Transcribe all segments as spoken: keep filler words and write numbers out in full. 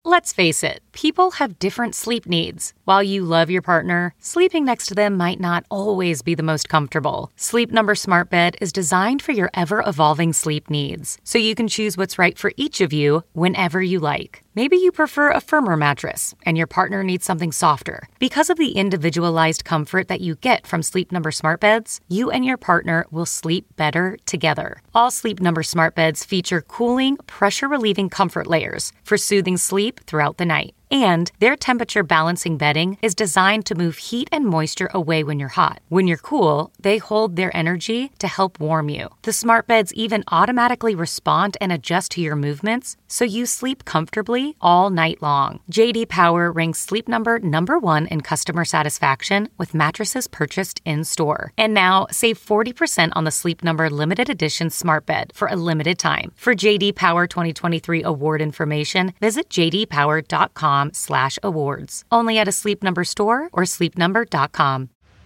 Let's face it, people have different sleep needs. While you love your partner, sleeping next to them might not always be the most comfortable. Sleep Number Smart Bed is designed for your ever-evolving sleep needs, so you can choose what's right for each of you whenever you like. Maybe you prefer a firmer mattress and your partner needs something softer. Because of the individualized comfort that you get from Sleep Number Smart Beds, you and your partner will sleep better together. All Sleep Number Smart Beds feature cooling, pressure-relieving comfort layers for soothing sleep throughout the night. And their temperature balancing bedding is designed to move heat and moisture away when you're hot. When you're cool, they hold their energy to help warm you. The smart beds even automatically respond and adjust to your movements, so you sleep comfortably all night long. J D Power ranks Sleep Number number one in customer satisfaction with mattresses purchased in-store. And now, save forty percent on the Sleep Number limited edition smart bed for a limited time. For J D Power twenty twenty-three award information, visit j d power dot com slash awards. Only at a Sleep Number store or sleep number dot com.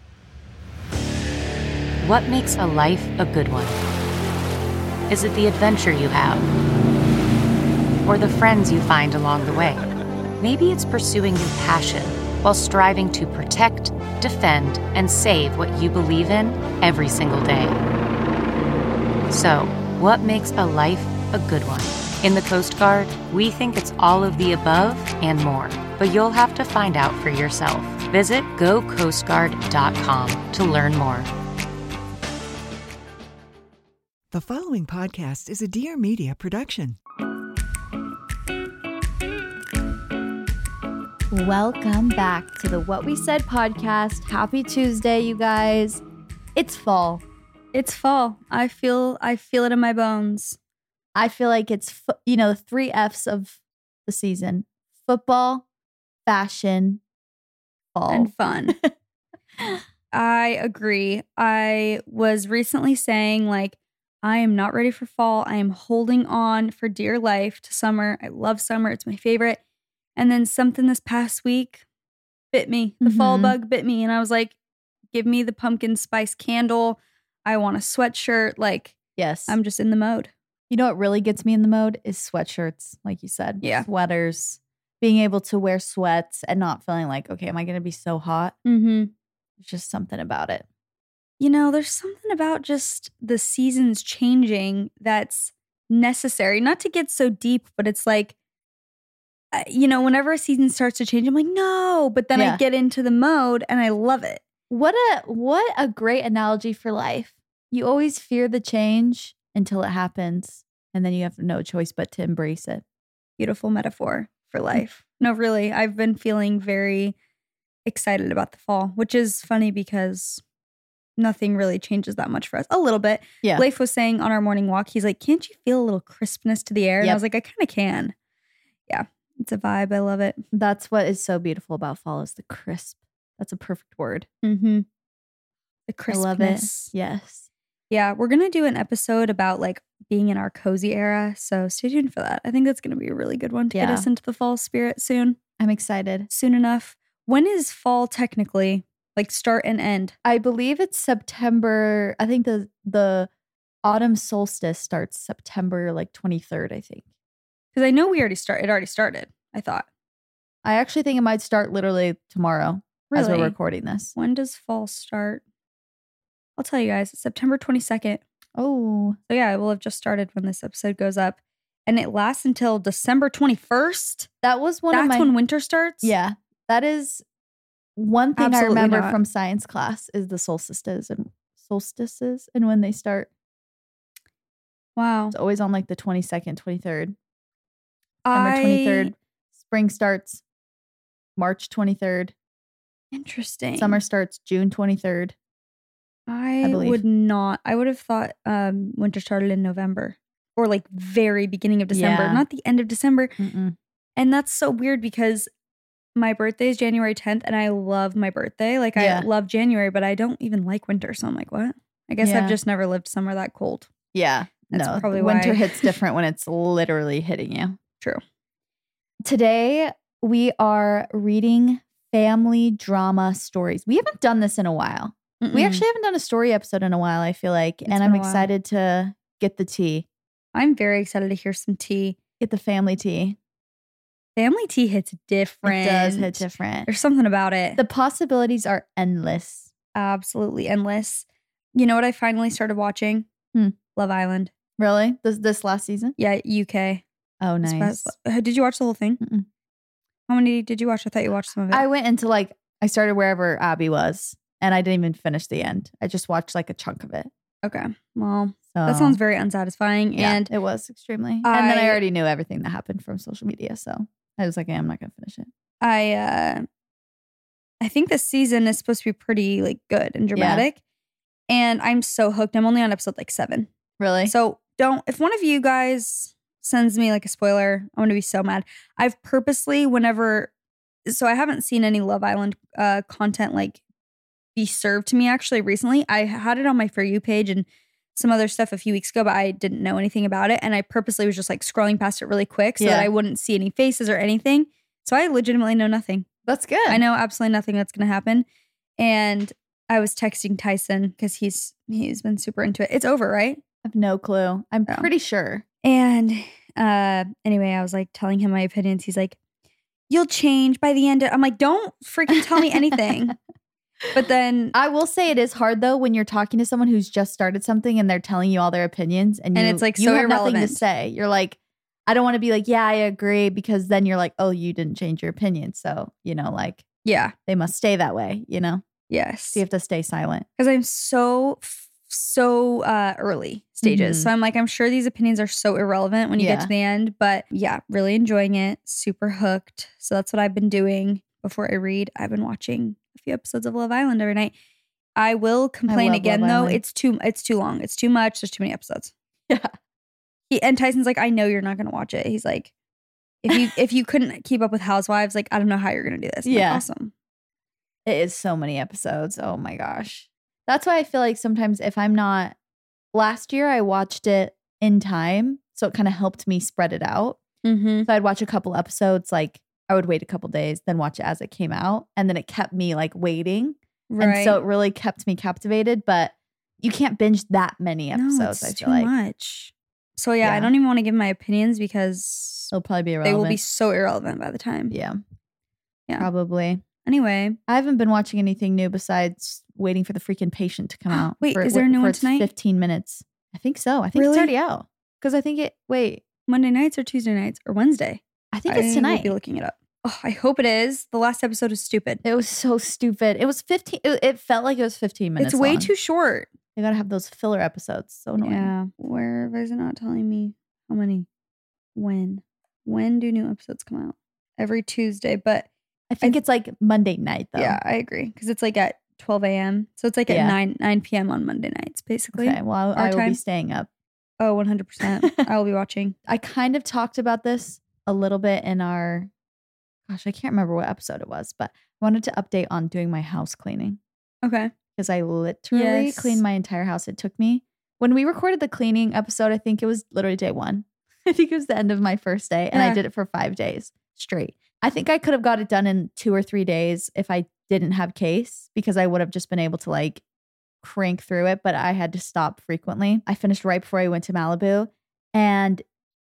What makes a life a good one? Is it the adventure you have? Or the friends you find along the way? Maybe it's pursuing your passion while striving to protect, defend, and save what you believe in every single day. So, what makes a life a good one? In the Coast Guard, we think it's all of the above and more, but you'll have to find out for yourself. Visit go coast guard dot com to learn more. The following podcast is a Dear Media production. Welcome back to the What We Said podcast. Happy Tuesday, you guys. It's fall. It's fall. I feel I feel it in my bones. I feel like it's, fo- you know, the three F's of the season. Football, fashion, fall. And fun. I agree. I was recently saying, like, I am not ready for fall. I am holding on for dear life to summer. I love summer. It's my favorite. And then something this past week bit me. The mm-hmm. fall bug bit me. And I was like, give me the pumpkin spice candle. I want a sweatshirt. Like, yes, I'm just in the mode. You know what really gets me in the mode is sweatshirts, like you said. Yeah. Sweaters. Being able to wear sweats and not feeling like, okay, am I going to be so hot? Mm-hmm. There's just something about it. You know, there's something about just the seasons changing that's necessary. Not to get so deep, but it's like, uh, you know, whenever a season starts to change, I'm like, no. But then yeah. I get into the mode and I love it. What a what a great analogy for life. You always fear the change until it happens, and then you have no choice but to embrace it. Beautiful metaphor for life. No, really, I've been feeling very excited about the fall, which is funny because nothing really changes that much for us. A little bit. Yeah. Leif was saying on our morning walk, he's like, can't you feel a little crispness to the air? And yep. I was like, I kind of can. Yeah, it's a vibe. I love it. That's what is so beautiful about fall is the crisp. That's a perfect word. Mm-hmm. The crispness. I love it. Yes. Yeah, we're going to do an episode about like being in our cozy era. So stay tuned for that. I think that's going to be a really good one to yeah. get us into the fall spirit soon. I'm excited. Soon enough. When is fall technically? Like start and end? I believe it's September. I think the the autumn solstice starts September like twenty-third, I think. Because I know we already started. It already started, I thought. I actually think it might start literally tomorrow really? as we're recording this. When does fall start? I'll tell you guys, it's September twenty-second. Oh. So yeah, it will have just started when this episode goes up. And it lasts until December twenty-first. That was one That's of my... when winter starts? Yeah. That is one thing Absolutely I remember not. from science class is the solstices and solstices and when they start. Wow. It's always on like the twenty-second, twenty-third. I... December twenty-third. Spring starts March twenty-third. Interesting. Summer starts June twenty-third. I, I would not. I would have thought um, winter started in November or like very beginning of December, Yeah. not the end of December. Mm-mm. And that's so weird because my birthday is January tenth and I love my birthday. Like Yeah. I love January, but I don't even like winter. So I'm like, what? I guess Yeah. I've just never lived somewhere that cold. Yeah. That's no, probably winter why. hits different when it's literally hitting you. True. Today, we are reading family drama stories. We haven't done this in a while. Mm-mm. We actually haven't done a story episode in a while, I feel like. It's and been I'm a while. excited to get the tea, I'm very excited to hear some tea. get the family tea. Family tea hits different. It does hit different. There's something about it. The possibilities are endless. Absolutely endless. You know what I finally started watching? Hmm. Love Island. Really? This this last season? Yeah, U K. Oh, This nice. past- uh, Did you watch the whole thing? Mm-mm. How many did you watch? I thought you watched some of it. I went into like, I started wherever Abby was and I didn't even finish the end. I just watched like a chunk of it. okay. Well, So that sounds very unsatisfying. yeah, And it was extremely. and then I I- already knew everything that happened from social media. So I was like, I'm not going to finish it. I uh I think this season is supposed to be pretty like good and dramatic. And I'm so hooked. I'm only on episode like seven. Really? So don't, if one of you guys sends me like a spoiler, I'm going to be so mad. I've purposely, whenever, so I haven't seen any Love Island uh, content like be served to me actually recently. I had it on my For You page and some other stuff a few weeks ago, but I didn't know anything about it. And I purposely was just like scrolling past it really quick so Yeah. that I wouldn't see any faces or anything. So I legitimately know nothing. That's good. I know absolutely nothing that's going to happen. And I was texting Tyson because he's he's been super into it. It's over, right? I have no clue. I'm Oh. pretty sure. And uh anyway, I was like telling him my opinions. He's like, "You'll change by the end." Of-. I'm like, "Don't freaking tell me anything." But then I will say it is hard though when you're talking to someone who's just started something and they're telling you all their opinions and, And you, it's, like, you so have nothing to irrelevant. say. You're like, I don't want to be like, yeah, I agree, because then you're like, oh, you didn't change your opinion. So, you know, like yeah, they must stay that way, you know? yes, So you have to stay silent. because I'm so so uh early stages. Mhm. So I'm like, I'm sure these opinions are so irrelevant when you get Yeah. to the end. But yeah, really enjoying it. Super hooked. So that's what I've been doing before I read. I've been watching a few episodes of Love Island every night. I will complain love again Love though. Island. It's too it's too long. It's too much. There's too many episodes. Yeah. He, and Tyson's like, I know you're not gonna watch it. He's like, if you if you couldn't keep up with Housewives, like I don't know how you're gonna do this. I'm like, Yeah. awesome. It is so many episodes. Oh my gosh. That's why I feel like sometimes if I'm not, last year I watched it in time. So it kind of helped me spread it out. Mm-hmm. So I'd watch a couple episodes, like I would wait a couple days, then watch it as it came out. And then it kept me like waiting. Right. And so it really kept me captivated. But you can't binge that many episodes, no, it's I too feel like. much. So yeah, I Yeah. don't even want to give my opinions because It'll probably be they irrelevant. will be so irrelevant by the time. Yeah. Yeah. Probably. Anyway, I haven't been watching anything new besides waiting for The Freaking Patient to come out. Wait, for, is there a new for one its tonight? fifteen minutes. I think so. I think Really? it's already out. Because I think it, wait, Monday nights or Tuesday nights or Wednesday? I think I it's will tonight. be looking it up. Oh, I hope it is. The last episode was stupid. It was so stupid. It was fifteen. It, it felt like it was fifteen minutes. It's way long. too short. They gotta have those filler episodes. So annoying. Yeah. Where is it not telling me how many? When? When do new episodes come out? Every Tuesday. But I think it's like Monday night though. yeah, I agree. Because it's like at twelve a.m. So it's like at Yeah. nine nine p.m. on Monday nights, basically. Okay. Well, Our I will time? be staying up. Oh, one hundred percent. I will be watching. I kind of talked about this a little bit in our, gosh, I can't remember what episode it was, but I wanted to update on doing my house cleaning Okay. because I literally Yes. cleaned my entire house. It took me, when we recorded the cleaning episode, I think it was literally day one. I think it was the end of my first day and I Yeah. did it for five days straight. I think I could have got it done in two or three days if I didn't have case because I would have just been able to like crank through it, but I had to stop frequently. I finished right before I went to Malibu and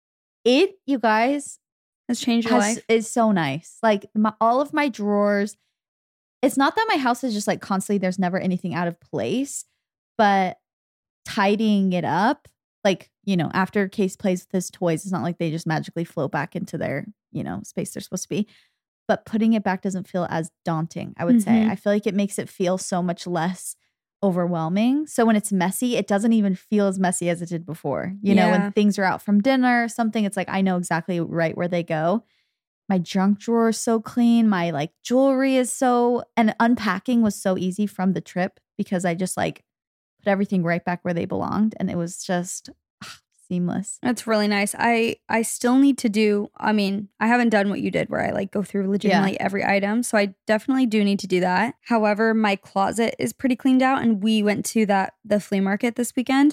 it, you guys, Has changed your has, life. is so nice. Like my, all of my drawers, it's not that my house is just like constantly, there's never anything out of place, but tidying it up, like, you know, after Case plays with his toys, it's not like they just magically float back into their, you know, space they're supposed to be. But putting it back doesn't feel as daunting, I would say. Mhm. I feel like it makes it feel so much less overwhelming. So when it's messy, it doesn't even feel as messy as it did before. You know, Yeah. when things are out from dinner or something, it's like I know exactly right where they go. My junk drawer is so clean. My like jewelry is so, and unpacking was so easy from the trip because I just like put everything right back where they belonged. And it was just ah, seamless. That's really nice. I I still need to do, I mean, I haven't done what you did where I like go through legitimately every item. So I definitely do need to do that. However, my closet is pretty cleaned out and we went to that the flea market this weekend.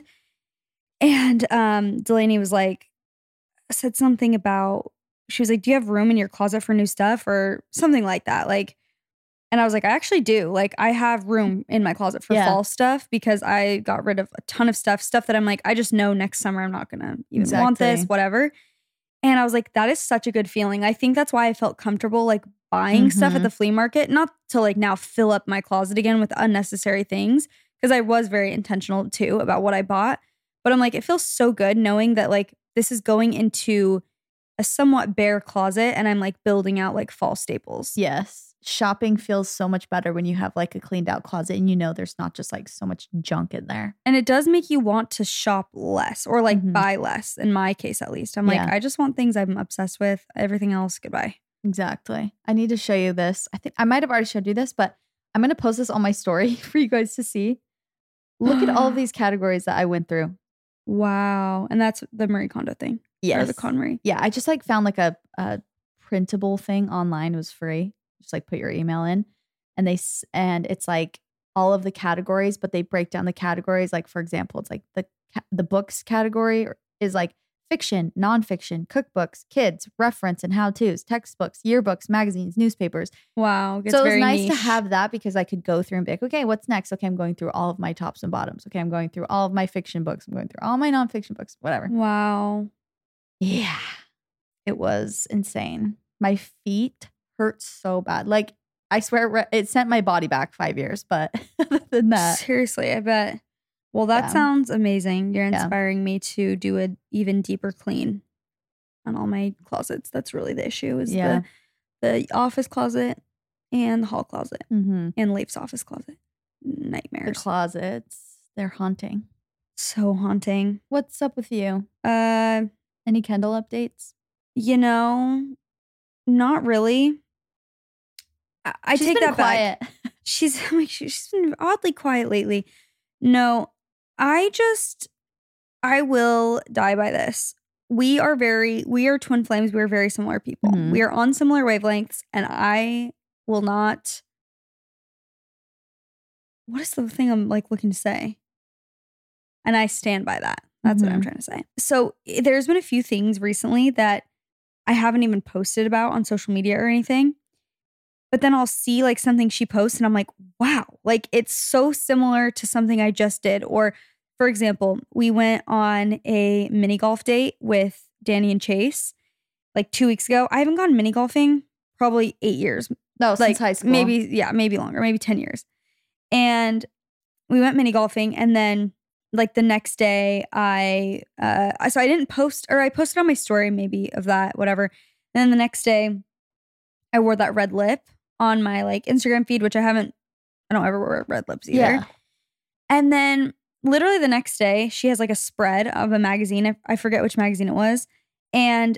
And um Delaney was like said something about she was like, "Do you have room in your closet for new stuff?" or something like that. Like and I was like, I actually do. Like, I have room in my closet for Yeah. fall stuff because I got rid of a ton of stuff, stuff that I'm like, I just know next summer I'm not going to even want this, Exactly. whatever. And I was like, that is such a good feeling. I think that's why I felt comfortable like buying mm-hmm. stuff at the flea market, not to like now fill up my closet again with unnecessary things, because I was very intentional too about what I bought. But I'm like, it feels so good knowing that like this is going into a somewhat bare closet and I'm like building out like fall staples. Yes. Shopping feels so much better when you have like a cleaned out closet and you know there's not just like so much junk in there. And it does make you want to shop less or like mm-hmm. buy less, in my case at least. I'm yeah. like, I just want things I'm obsessed with. Everything else, goodbye. Exactly. I need to show you this. I think I might have already showed you this, but I'm going to post this on my story for you guys to see. Look at all of these categories that I went through. Wow. And that's the Marie Kondo thing. Yes. Or the KonMari. Yeah. I just like found like a, a printable thing online. It was free. Just like put your email in and they, and it's like all of the categories, but they break down the categories. Like, for example, it's like the, the books category is like fiction, nonfiction, cookbooks, kids, reference and how-tos, textbooks, yearbooks, magazines, newspapers. Wow. So it was nice niche. to have that because I could go through and be like, okay, what's next? Okay, I'm going through all of my tops and bottoms. Okay, I'm going through all of my fiction books. I'm going through all my nonfiction books, whatever. Wow. Yeah. It was insane. My feet hurt so bad. Like, I swear it sent my body back five years, but other than that. Seriously, I bet. Well, that yeah. sounds amazing. You're inspiring yeah. me to do an even deeper clean on all my closets. That's really the issue is yeah. the, the office closet and the hall closet mm-hmm. and Leif's office closet. Nightmares. The closets, they're haunting. So haunting. What's up with you? Uh, Any Kendall updates? You know, not really. I, I she's take been that quiet. back. She's like she's been oddly quiet lately. No, I just I will die by this. We are very we are twin flames. We are very similar people. Mm-hmm. We are on similar wavelengths, and I will not. What is the thing I'm like looking to say? And I stand by that. That's mm-hmm. what I'm trying to say. So there's been a few things recently that I haven't even posted about on social media or anything. But then I'll see like something she posts and I'm like, wow, like it's so similar to something I just did. Or for example, we went on a mini golf date with Danny and Chase like two weeks ago. I haven't gone mini golfing probably eight years. No, like, since high school. Maybe, yeah, maybe longer, maybe ten years. And we went mini golfing and then like the next day I, uh, so I didn't post or I posted on my story maybe of that, whatever. And then the next day I wore that red lip on my like Instagram feed, which I haven't, I don't ever wear red lips either. Yeah. And then literally the next day she has like a spread of a magazine. I, I forget which magazine it was. And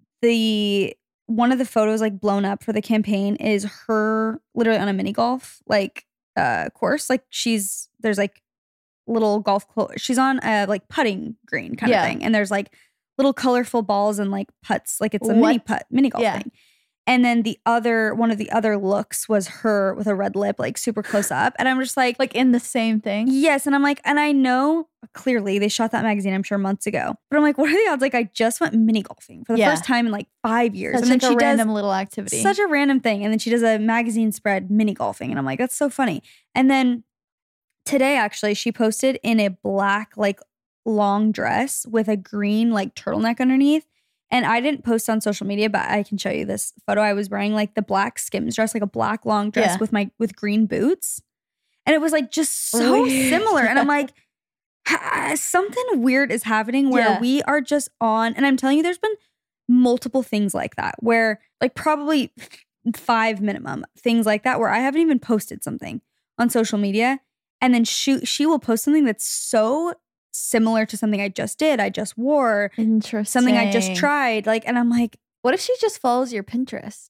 the, one of the photos like blown up for the campaign is her literally on a mini golf, like uh course. Like she's, there's like little golf, clo- she's on a like putting green kind yeah. of thing. And there's like little colorful balls and like putts, like it's a what? mini putt, mini golf yeah. thing. And then the other, one of the other looks was her with a red lip, like super close up. And I'm just like, like in the same thing. Yes. And I'm like, and I know clearly they shot that magazine, I'm sure months ago, but I'm like, what are the odds? Like I just went mini golfing for the yeah. first time in like five years. Such and like then a she random does little activity. Such a random thing. And then she does a magazine spread mini golfing. And I'm like, that's so funny. And then today, actually, she posted in a black, like long dress with a green, like turtleneck underneath. And I didn't post on social media, but I can show you this photo. I was wearing like the black Skims dress, like a black long dress yeah. with my with green boots. And it was like just so Weird. similar. And I'm like, ha- something weird is happening where yeah. we are just on. And I'm telling you, there's been multiple things like that where like probably five minimum things like that where I haven't even posted something on social media. And then she, she will post something that's so similar to something I just did, I just wore, Interesting. something I just tried. Like, and I'm like, what if she just follows your Pinterest?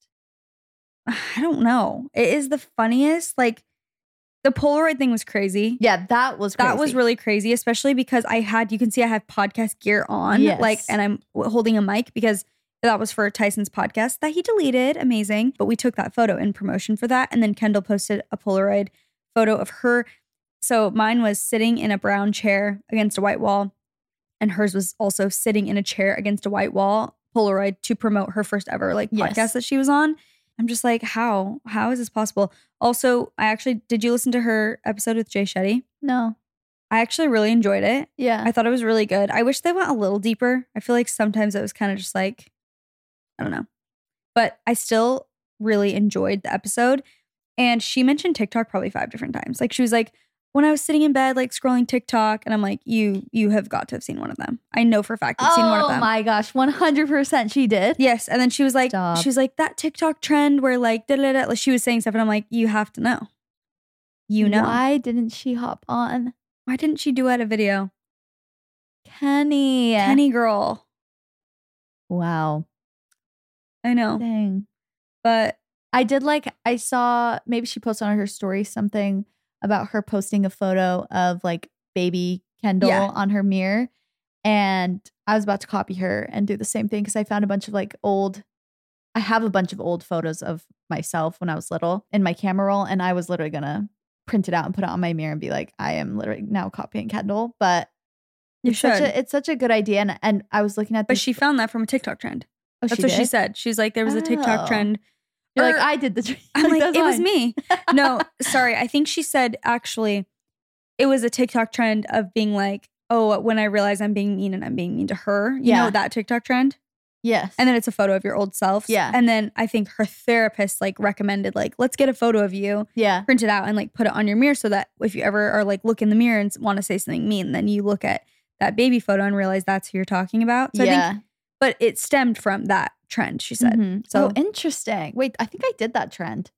I don't know. It is the funniest. Like, the Polaroid thing was crazy. Yeah, that was crazy. That was really crazy, especially because I had, you can see I have podcast gear on, yes. like, and I'm holding a mic because that was for Tyson's podcast that he deleted. Amazing. But we took that photo in promotion for that. And then Kendall posted a Polaroid photo of her. So mine was sitting in a brown chair against a white wall, and hers was also sitting in a chair against a white wall, Polaroid, to promote her first ever like podcast yes. that she was on. I'm just like, how? How is this possible? Also, I actually, did you listen to her episode with Jay Shetty? No. I actually really enjoyed it. Yeah. I thought it was really good. I wish they went a little deeper. I feel like sometimes it was kind of just like, I don't know. But I still really enjoyed the episode. And she mentioned TikTok probably five different times. Like she was like, when I was sitting in bed, like scrolling TikTok, and I'm like, you you have got to have seen one of them. I know for a fact you've oh seen one of them. Oh my gosh, one hundred percent she did. Yes. And then she was like, Stop. she was like, that TikTok trend where like, da da da. Like she was saying stuff, and I'm like, you have to know. You know. Why didn't she hop on? Why didn't she duet a video? Kenny. Kenny girl. Wow. I know. Dang. But I did like, I saw, maybe she posted on her story something about her posting a photo of like baby Kendall Yeah. on her mirror. And I was about to copy her and do the same thing because I found a bunch of like old, I have a bunch of old photos of myself when I was little in my camera roll. And I was literally going to print it out and put it on my mirror and be like, I am literally now copying Kendall. But you it's should. such a, it's such a good idea. And, and I was looking at But this. she found that from a TikTok trend. Oh, That's she what she did? said. She's like, there was a TikTok Oh. trend. You're Or- like, I did the trick. I'm like, That's it was fine. me. No, sorry. I think she said actually it was a TikTok trend of being like, oh, when I realize I'm being mean and I'm being mean to her. You Yeah. know that TikTok trend? Yes. And then it's a photo of your old self. Yeah. And then I think her therapist like recommended like, let's get a photo of you, yeah. print it out and like put it on your mirror so that if you ever are like look in the mirror and want to say something mean, then you look at that baby photo and realize that's who you're talking about. So yeah. I think, but it stemmed from that trend, she said. Mhm. So oh, interesting. Wait, I think I did that trend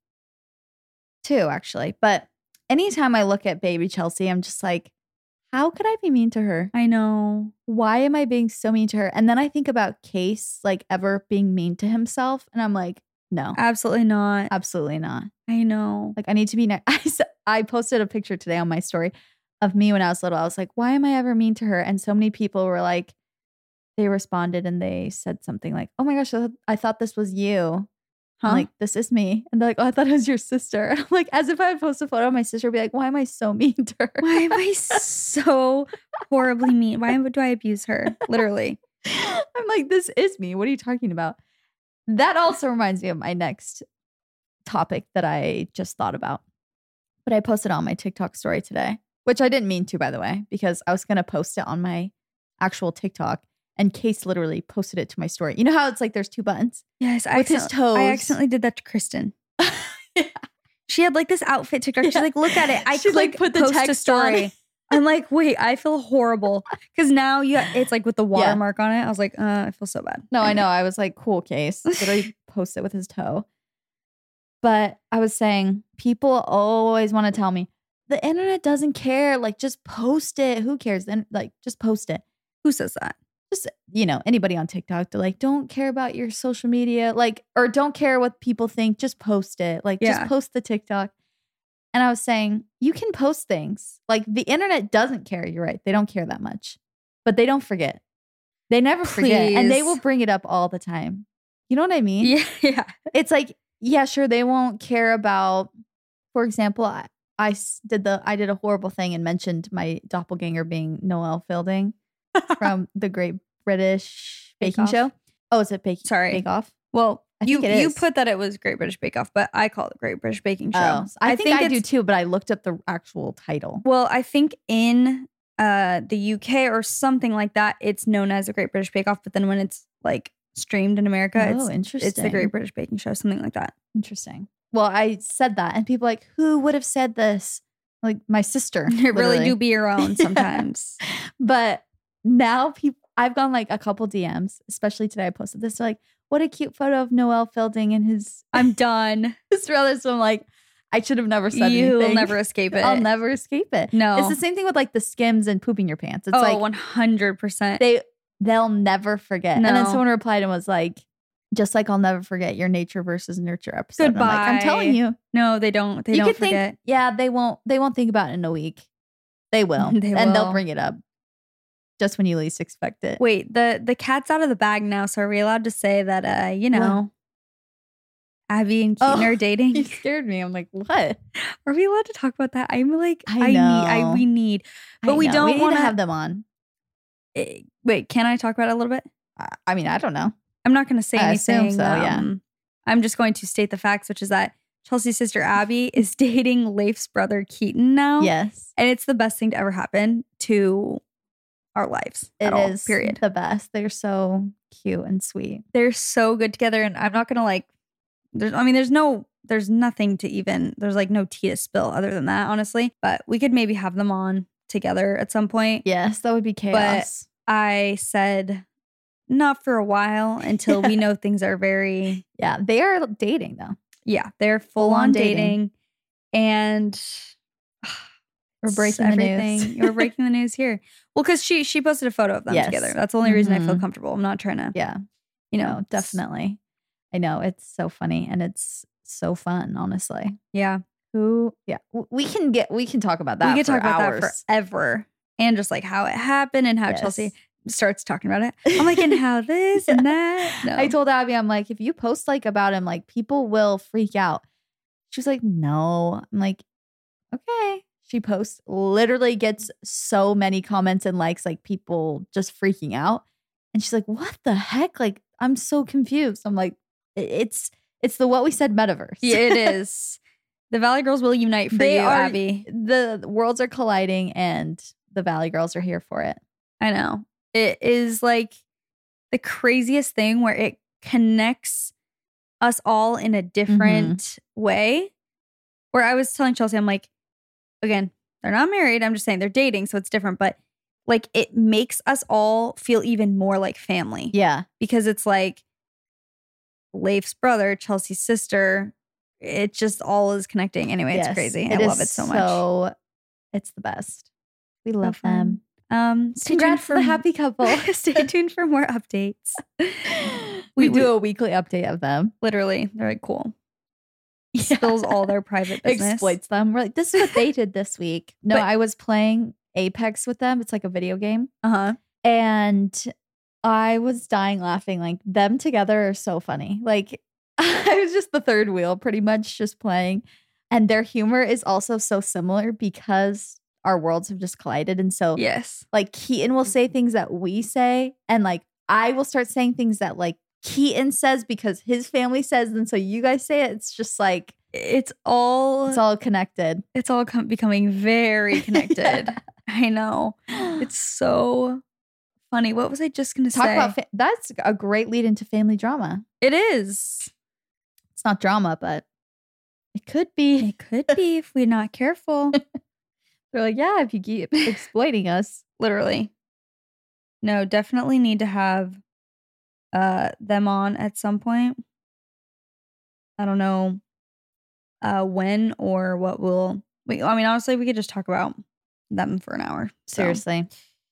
too, actually. But anytime I look at baby Chelsea, I'm just like, how could I be mean to her? I know. Why am I being so mean to her? And then I think about Case like ever being mean to himself. And I'm like, no, Absolutely not. absolutely not. I know. Like I need to be nice. I, s- I posted a picture today on my story of me when I was little. I was like, why am I ever mean to her? And so many people were like, they responded and they said something like, oh my gosh, I thought- I thought this was you. Huh? I'm like, this is me. And they're like, oh, I thought it was your sister. And I'm like, as if I would post a photo of my sister, be like, why am I so mean to her? Why am I so horribly mean? Why do I abuse her? Literally. I'm like, this is me. What are you talking about? That also reminds me of my next topic that I just thought about. But I posted on my TikTok story today, which I didn't mean to, by the way, because I was going to post it on my actual TikTok. And Case literally posted it to my story. You know how it's like there's two buttons? Yes, I With his accident- I toes. accidentally did that to Kristen. Yeah. She had like this outfit TikTok. She's Yeah. like, look at it. I She, like, click put the post a text on story. it. I'm like, wait, I feel horrible because now you it's like with the Yeah. watermark on it. I was like, uh, I feel so bad. No, I know. I was like, cool, Case. Literally post it with his toe. But I was saying, people always want to tell me, the internet doesn't care. Like, just post it. Who cares? Then, like, just post it. Who says that? Just, you know, anybody on TikTok, they're like, don't care about your social media, like, or don't care what people think. Just post it. Like, Yeah. just post the TikTok. And I was saying, you can post things. Like, the internet doesn't care. You're right. They don't care that much, but they don't forget. They never forget. And they Please. will bring it up all the time. You know what I mean? Yeah, yeah. It's like, yeah, sure, they won't care about, for example, I, I s- did the I did a horrible thing and mentioned my doppelganger being Noelle Fielding from the Great British Bake Baking Off. Show. Oh, is it Bake Sorry. Bake Off? Well, I you think it you is. put that it was Great British Bake Off, but I call it Great British Baking Show. Oh, I, think, I do it's- too, but I looked up the actual title. Well, I think in uh, the U K or something like that, it's known as the Great British Bake Off. But then when it's like streamed in America, Oh, it's interesting. it's the Great British Baking Show, something like that. Interesting. Well, I said that, and people are like, who would have said this? Like my sister. It really literally. do be your own sometimes. But now people, I've gone like a couple D Ms, especially today. I posted this. They're like, what a cute photo of Noelle Fielding and his I'm done. his brother. So I'm like, I should have never said You'll anything. never escape it. I'll never escape it. No. It's the same thing with like the Skims and pooping your pants. It's oh, like one hundred percent. they they'll never forget. And then No. someone replied and was like, just like I'll never forget your nature versus nurture episode. And I'm like, I'm Goodbye. telling you, No, they don't. They you don't could forget. think, yeah, they won't. They won't think about it in a week. They will, They and they'll will. bring it up just when you least expect it. Wait, the the cat's out of the bag now, so are we allowed to say that uh, you know, Abby and Keaton Oh, are dating? You scared me. I'm like, what? Are we allowed to talk about that? I'm like, I I, need I know. we need But I we know. don't we need wanna- to have them on. eh, wait, can I talk about it a little bit? I- I mean, I don't know. I'm not gonna say I assume anything. so, yeah. um, I'm just going to state the facts, which is that Chelsea's sister Abby is dating Leif's brother Keaton now. Yes. And it's the best thing to ever happen to our lives. It at all, is period. the best. They're so cute and sweet. They're so good together, and I'm not gonna like. There's, I mean, there's no, there's nothing to even. There's like no tea to spill other than that, honestly. But we could maybe have them on together at some point. Yes, that would be chaos. But I said not for a while until we know things are very. Yeah, they are dating though. Yeah, they're full, Full on on dating, dating. and We're it's breaking the news. everything. We're breaking the news here. Well, because she she posted a photo of them Yes. together. That's the only reason I feel Mhm. comfortable. I'm not trying to, Yeah, you know, no, definitely. I know it's so funny and it's so fun. Honestly, Yeah, who? Yeah, w- we can get we can talk about that. we could for talk about hours. that forever, and just like how it happened and how Yes. Chelsea starts talking about it. I'm like, and how this and that. No. I told Abby, I'm like, if you post like about him, like people will freak out. She was like, no. I'm like, okay. She posts, literally gets so many comments and likes, like people just freaking out. And she's like, what the heck? Like, I'm so confused. I'm like, "I- it's it's the what we said metaverse. Yeah, it is. The Valley Girls will unite for They you, are- Abby. The worlds are colliding and the Valley Girls are here for it. I know. It is like the craziest thing where it connects us all in a different way. Where I was telling Chelsea, I'm like, again, they're not married. I'm just saying they're dating, so it's different. But like, it makes us all feel even more like family. Yeah. Because it's like Leif's brother, Chelsea's sister. It just all is connecting. Anyway, Yes. it's crazy. It I is love it so much. So it's the best. We love fun. them. Um, stay tuned Congrats for to the happy couple. Stay tuned for more updates. we, We- do a weekly update of them. Literally, they're like, cool. Yeah. Spills all their private business. Exploits them. We're like, this is what they did this week. No, But- I was playing Apex with them. It's like a video game. Uh huh. And I was dying laughing. Like, them together are so funny. Like, I was just the third wheel, pretty much just playing. And their humor is also so similar because our worlds have just collided. And so, Yes. like, Keaton will say things that we say. And, like, I will start saying things that, like, Keaton says because his family says. And so you guys say it. It's just like, It's all it's all connected. it's all com- becoming very connected. I know. It's so funny. What was I just gonna Talk say? about fa- that's a great lead into family drama. It is. It's not drama, but it could be. It could be if we're not careful. They're like, yeah, if you keep exploiting us. Literally. No, definitely need to have uh them on at some point. I don't know uh when or what will we I mean honestly we could just talk about them for an hour. So- Seriously.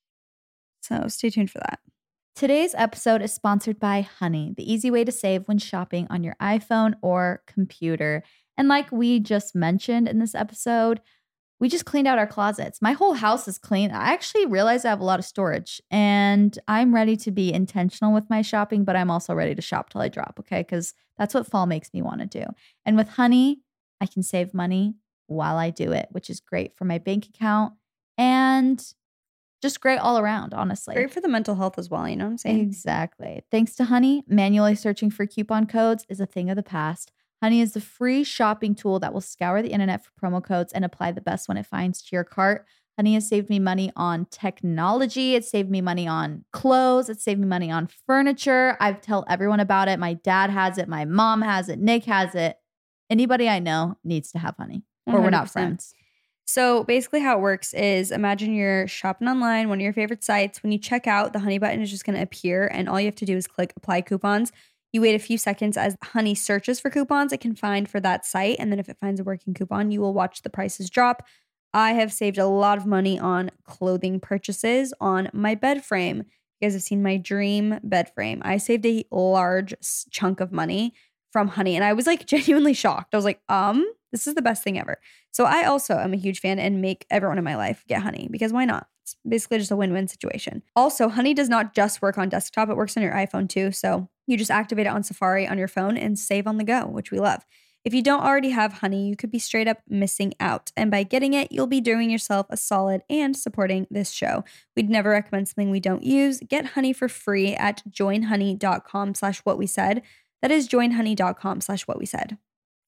So stay tuned for that. Today's episode is sponsored by Honey, the easy way to save when shopping on your iPhone or computer. And like we just mentioned in this episode, we just cleaned out our closets. My whole house is clean. I actually realize I have a lot of storage and I'm ready to be intentional with my shopping, but I'm also ready to shop till I drop, okay? Because that's what fall makes me want to do. And with Honey, I can save money while I do it, which is great for my bank account and just great all around, honestly. Great for the mental health as well, you know what I'm saying? Exactly. Thanks to Honey, manually searching for coupon codes is a thing of the past. Honey is the free shopping tool that will scour the internet for promo codes and apply the best one it finds to your cart. Honey has saved me money on technology. It's saved me money on clothes. It's saved me money on furniture. I tell everyone about it. My dad has it. My mom has it. Nick has it. Anybody I know needs to have Honey, or we're one hundred not percent. friends. So basically how it works is imagine you're shopping online, one of your favorite sites. When you check out, the Honey button is just going to appear and all you have to do is click apply coupons. You wait a few seconds as Honey searches for coupons it can find for that site. And then if it finds a working coupon, you will watch the prices drop. I have saved a lot of money on clothing purchases on my bed frame. You guys have seen my dream bed frame. I saved a large s- chunk of money from Honey and I was like genuinely shocked. I was like, um, this is the best thing ever. So I also am a huge fan and make everyone in my life get Honey because why not? It's basically just a win-win situation. Also, Honey does not just work on desktop. It works on your iPhone too. So you just activate it on Safari on your phone and save on the go, which we love. If you don't already have Honey, you could be straight up missing out. And by getting it, you'll be doing yourself a solid and supporting this show. We'd never recommend something we don't use. Get Honey for free at joinhoney.com slash what we said. That is joinhoney.com slash what we said.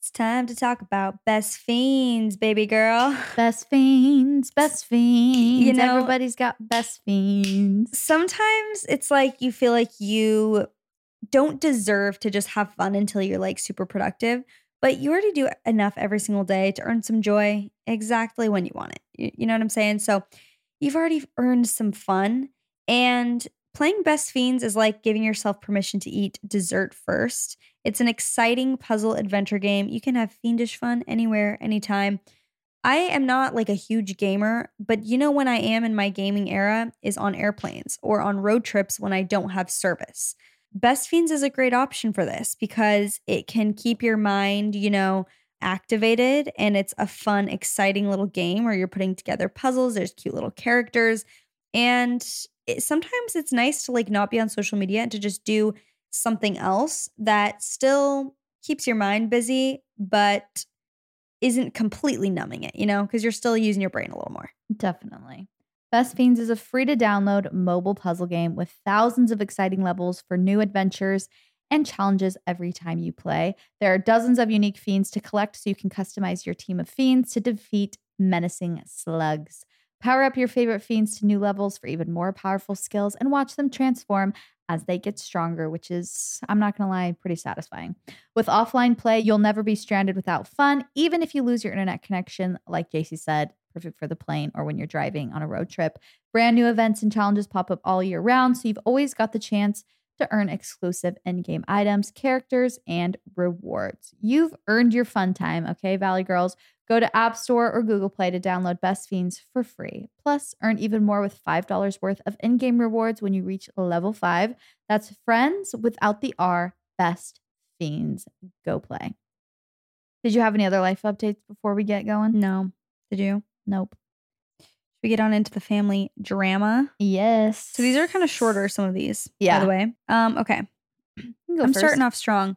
It's time to talk about best fiends, baby girl. Best fiends, best fiends. You know- Everybody's got best fiends. Sometimes it's like you feel like you don't deserve to just have fun until you're like super productive, but you already do enough every single day to earn some joy exactly when you want it. You, you know what I'm saying? So you've already earned some fun, and playing Best Fiends is like giving yourself permission to eat dessert first. It's an exciting puzzle adventure game. You can have fiendish fun anywhere, anytime. I am not like a huge gamer, but you know when I am in my gaming era is on airplanes or on road trips when I don't have service. Best Fiends is a great option for this because it can keep your mind, you know, activated, and it's a fun, exciting little game where you're putting together puzzles. There's cute little characters, and it, sometimes it's nice to like not be on social media and to just do something else that still keeps your mind busy, but isn't completely numbing it, you know, because you're still using your brain a little more. Definitely. Best Fiends is a free to download mobile puzzle game with thousands of exciting levels for new adventures and challenges every time you play. There are dozens of unique fiends to collect so you can customize your team of fiends to defeat menacing slugs. Power up your favorite fiends to new levels for even more powerful skills and watch them transform as they get stronger, which is, I'm not going to lie, pretty satisfying. With offline play, you'll never be stranded without fun, even if you lose your internet connection, like J C said, perfect for the plane or when you're driving on a road trip. Brand new events and challenges pop up all year round, so you've always got the chance to earn exclusive in-game items, characters, and rewards. You've earned your fun time, okay, Valley Girls? Go to App Store or Google Play to download Best Fiends for free. Plus, earn even more with five dollars worth of in-game rewards when you reach level five. That's friends without the R, Best Fiends. Go play. Did you have any other life updates before we get going? No. Did you? Nope. Should we get on into the family drama? Yes. So these are kind of shorter, some of these, Yeah. by the way. Um, okay. Go I'm first. starting off strong.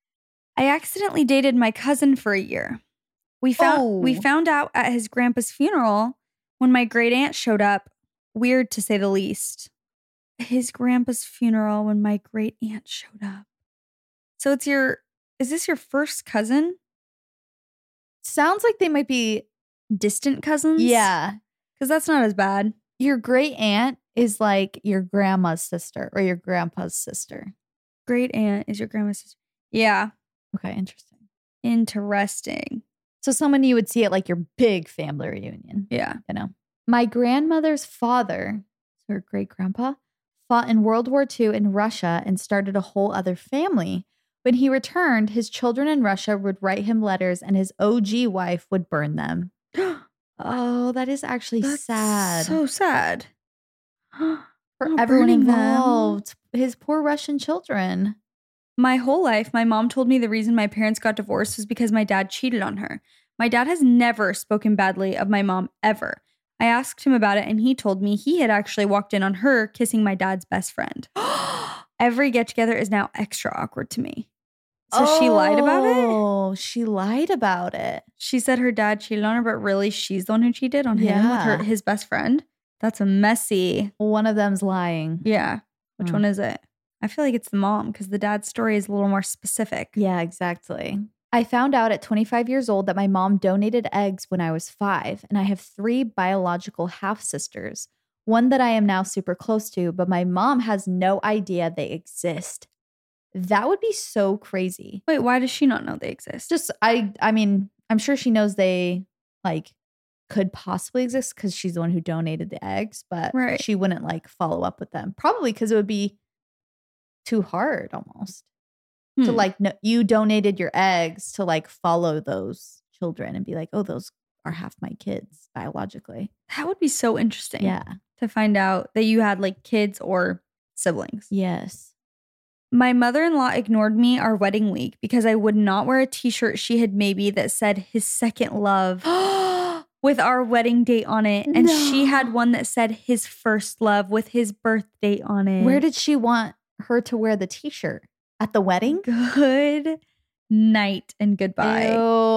I accidentally dated my cousin for a year. We found Oh. we found out at his grandpa's funeral when my great aunt showed up. Weird to say the least. His grandpa's funeral when my great aunt showed up. So it's your is this your first cousin? Sounds like they might be, Distant cousins? yeah. Because that's not as bad. Your great aunt is like your grandma's sister or your grandpa's sister. Great aunt is your grandma's sister. Yeah. Okay, interesting. Interesting. So someone you would see at like your big family reunion, Yeah. you know. My grandmother's father, so her great grandpa, fought in World War Two in Russia and started a whole other family. When he returned, his children in Russia would write him letters and his O G wife would burn them. Oh, that is actually That's sad So sad. for Oh, everyone burning them. involved. His poor Russian children. My whole life, my mom told me the reason my parents got divorced was because my dad cheated on her. My dad has never spoken badly of my mom ever. I asked him about it and he told me he had actually walked in on her kissing my dad's best friend. Every get together is now extra awkward to me. So she lied about it? Oh, she lied about it. She said her dad cheated on her, but really she's the one who cheated on him with her Yeah. his best friend. That's a messy. One of them's lying. Yeah. Which Hmm. one is it? I feel like it's the mom because the dad's story is a little more specific. Yeah, exactly. I found out at twenty-five years old that my mom donated eggs when I was five, and I have three biological half sisters. One that I am now super close to, but my mom has no idea they exist. That would be so crazy. Wait, why does she not know they exist? Just I I mean, I'm sure she knows they like could possibly exist because she's the one who donated the eggs, but Right. she wouldn't like follow up with them. Probably because it would be too hard almost. To Hmm. like no, you donated your eggs to like follow those children and be like, oh, those are half my kids biologically. That would be so interesting. Yeah. To find out that you had like kids or siblings. Yes. My mother-in-law ignored me our wedding week because I would not wear a t-shirt she had made me that said his second love with our wedding date on it. And she No. had one that said his first love with his birth date on it. Where did she want her to wear the t-shirt? At the wedding? Good night and goodbye.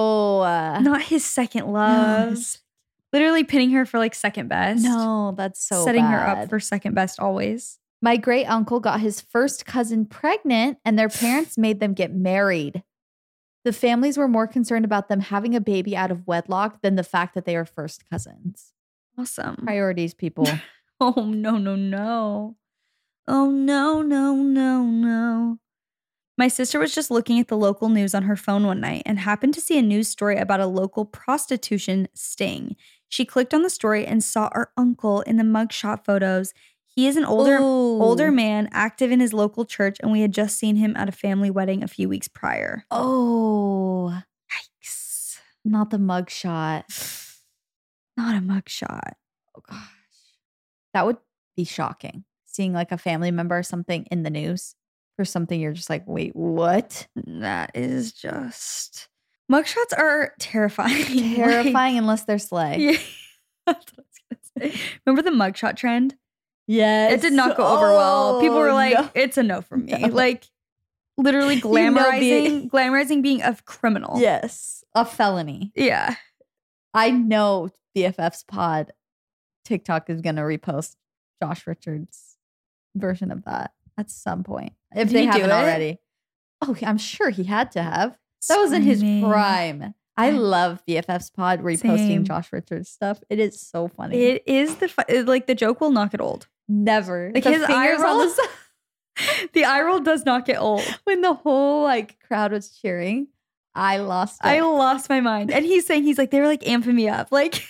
Ew. Not his second love. Literally pinning her for like second best. No, that's so Setting her bad. up for second best always. My great uncle got his first cousin pregnant and their parents made them get married. The families were more concerned about them having a baby out of wedlock than the fact that they are first cousins. Awesome. Priorities, people. Oh, no, no, no. Oh, no, no, no, no. My sister was just looking at the local news on her phone one night and happened to see a news story about a local prostitution sting. She clicked on the story and saw our uncle in the mugshot photos. He is an older Ooh. older man active in his local church, and we had just seen him at a family wedding a few weeks prior. Oh, Yikes. not the mugshot. Not a mugshot. Oh, gosh. That would be shocking. Seeing like a family member or something in the news for something you're just like, wait, what? That is just... Mugshots are terrifying. Terrifying unless they're slay. Yeah. That's what I was gonna say. Remember the mugshot trend? Yes. It did not go over well. People were like, no. it's a no from me. No. Like, literally You know, glamorizing, being- glamorizing being a criminal. Yes. A felony. Yeah. I know B F F's pod TikTok is going to repost Josh Richards' version of that at some point. If Did they he do haven't it? already. Oh, I'm sure he had to have. That was in his Screaming. prime. I love B F F's pod reposting Same. Josh Richards stuff. It is so funny. It is the, fu- it- like, the joke will not get old. Never. Like The his eye fingers on roll- the side. The eye roll does not get old. When the whole like crowd was cheering, I lost it. I lost my mind. And he's saying, he's like, they were like amping me up. Like,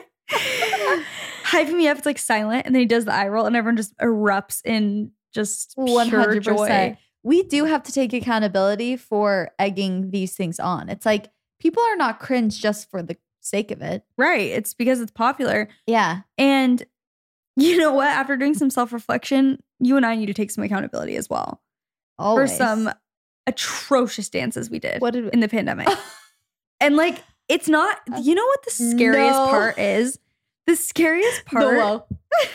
hyping me up. It's like silent. And then he does the eye roll and everyone just erupts in just one pure hundred percent. joy. We do have to take accountability for egging these things on. It's like people are not cringe just for the sake of it. Right. It's because it's popular. Yeah. And you know what? After doing some self-reflection, you and I need to take some accountability as well. Always. For some atrocious dances we did What did we- in the pandemic. And like, it's not, you know what the scariest No. part is? The scariest part, Noel.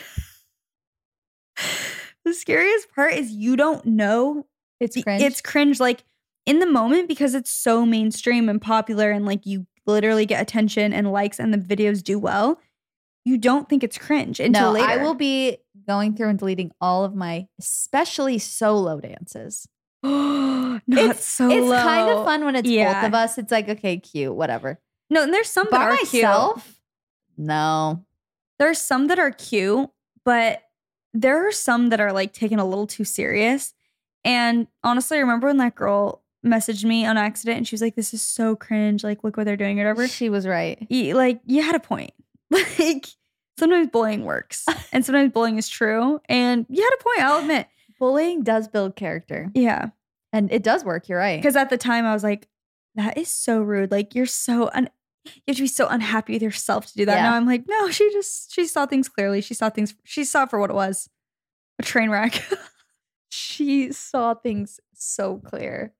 the scariest part is you don't know. It's the- cringe. It's cringe like in the moment because it's so mainstream and popular and like you literally get attention and likes and the videos do well. You don't think it's cringe until no, later. I will be going through and deleting all of my, especially solo dances. Not It's- so It's kind of fun when it's Yeah. both of us. It's like, okay, cute, whatever. No, and there's some that By are myself, cute. no. There's some that are cute, but there are some that are like taken a little too serious. And honestly, I remember when that girl messaged me on accident and she was like, this is so cringe. Like, look what they're doing or whatever. She was right. You, like, you had a point. Like, sometimes bullying works and sometimes bullying is true. And you had a point, I'll admit. Bullying does build character. Yeah. And it does work. You're right. Because at the time I was like, that is so rude. Like, you're so, un- you have to be so unhappy with yourself to do that. Yeah. Now I'm like, no, she just, she saw things clearly. She saw things, she saw it for what it was. A train wreck. She saw things so clear.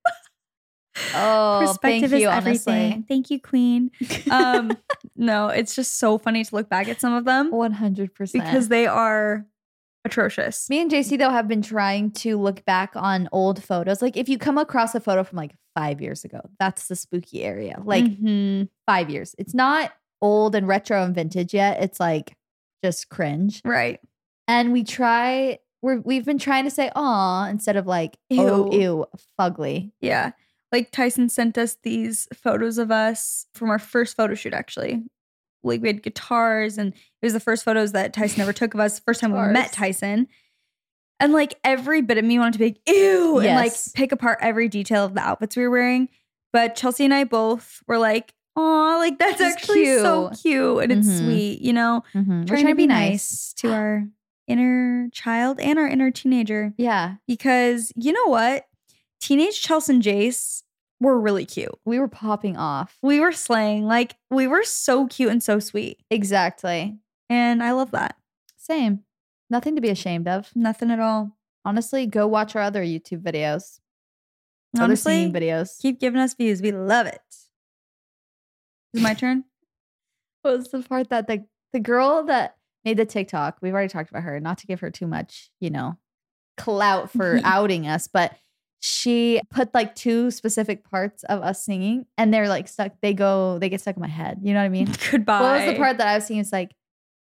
Oh, Perspective thank you, is everything. honestly. Thank you, Queen. Um, no, it's just so funny to look back at some of them one hundred percent. because they are atrocious. Me and J C, though, have been trying to look back on old photos. Like, if you come across a photo from like five years ago, that's the spooky area. Like, Mhm. five years. It's not old and retro and vintage yet. It's like just cringe. Right. And we try, we're, we've been trying to say, aw, instead of like, oh, Ew. ew, fugly. Yeah. Like Tyson sent us these photos of us from our first photo shoot, actually. Like we had guitars and it was the first photos that Tyson ever took of us. First time we Guitars. met Tyson. And like every bit of me wanted to be like, ew, and like Yes. pick apart every detail of the outfits we were wearing. But Chelsea and I both were like, oh, like that's This is actually so cute. cute and it's Mhm. sweet, you know? Mm-hmm. Trying to be nice to our inner child and our inner teenager. Yeah. Because you know what? Teenage Chelsea and Jace were really cute. We were popping off. We were slaying. Like, we were so cute and so sweet. Exactly. And I love that. Same. Nothing to be ashamed of. Nothing at all. Honestly, go watch our other YouTube videos. Other Honestly, singing videos. keep giving us views. We love it. Is it my turn? What was the part that the the girl that made the TikTok, we've already talked about her, not to give her too much, you know, clout for outing us, but she put like two specific parts of us singing and they're like stuck, they go, they get stuck in my head. You know what I mean? Goodbye. What was the part that I was singing? It's like,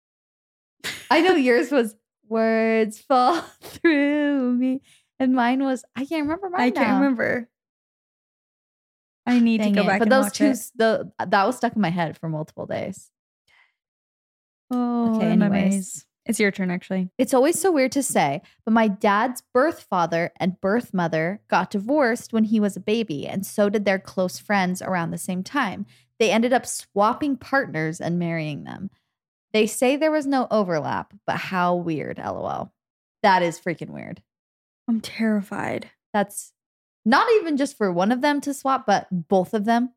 I know yours was words fall through me. And mine was, I can't remember mine I can't now. remember. I need Dang to go it. back But and those watch two, it. the that was stuck in my head for multiple days. Oh, Okay, the anyways. memories. It's your turn, actually. It's always so weird to say, but my dad's birth father and birth mother got divorced when he was a baby, and so did their close friends around the same time. They ended up swapping partners and marrying them. They say there was no overlap, but how weird, lol. That is freaking weird. I'm terrified. That's not even just for one of them to swap, but both of them.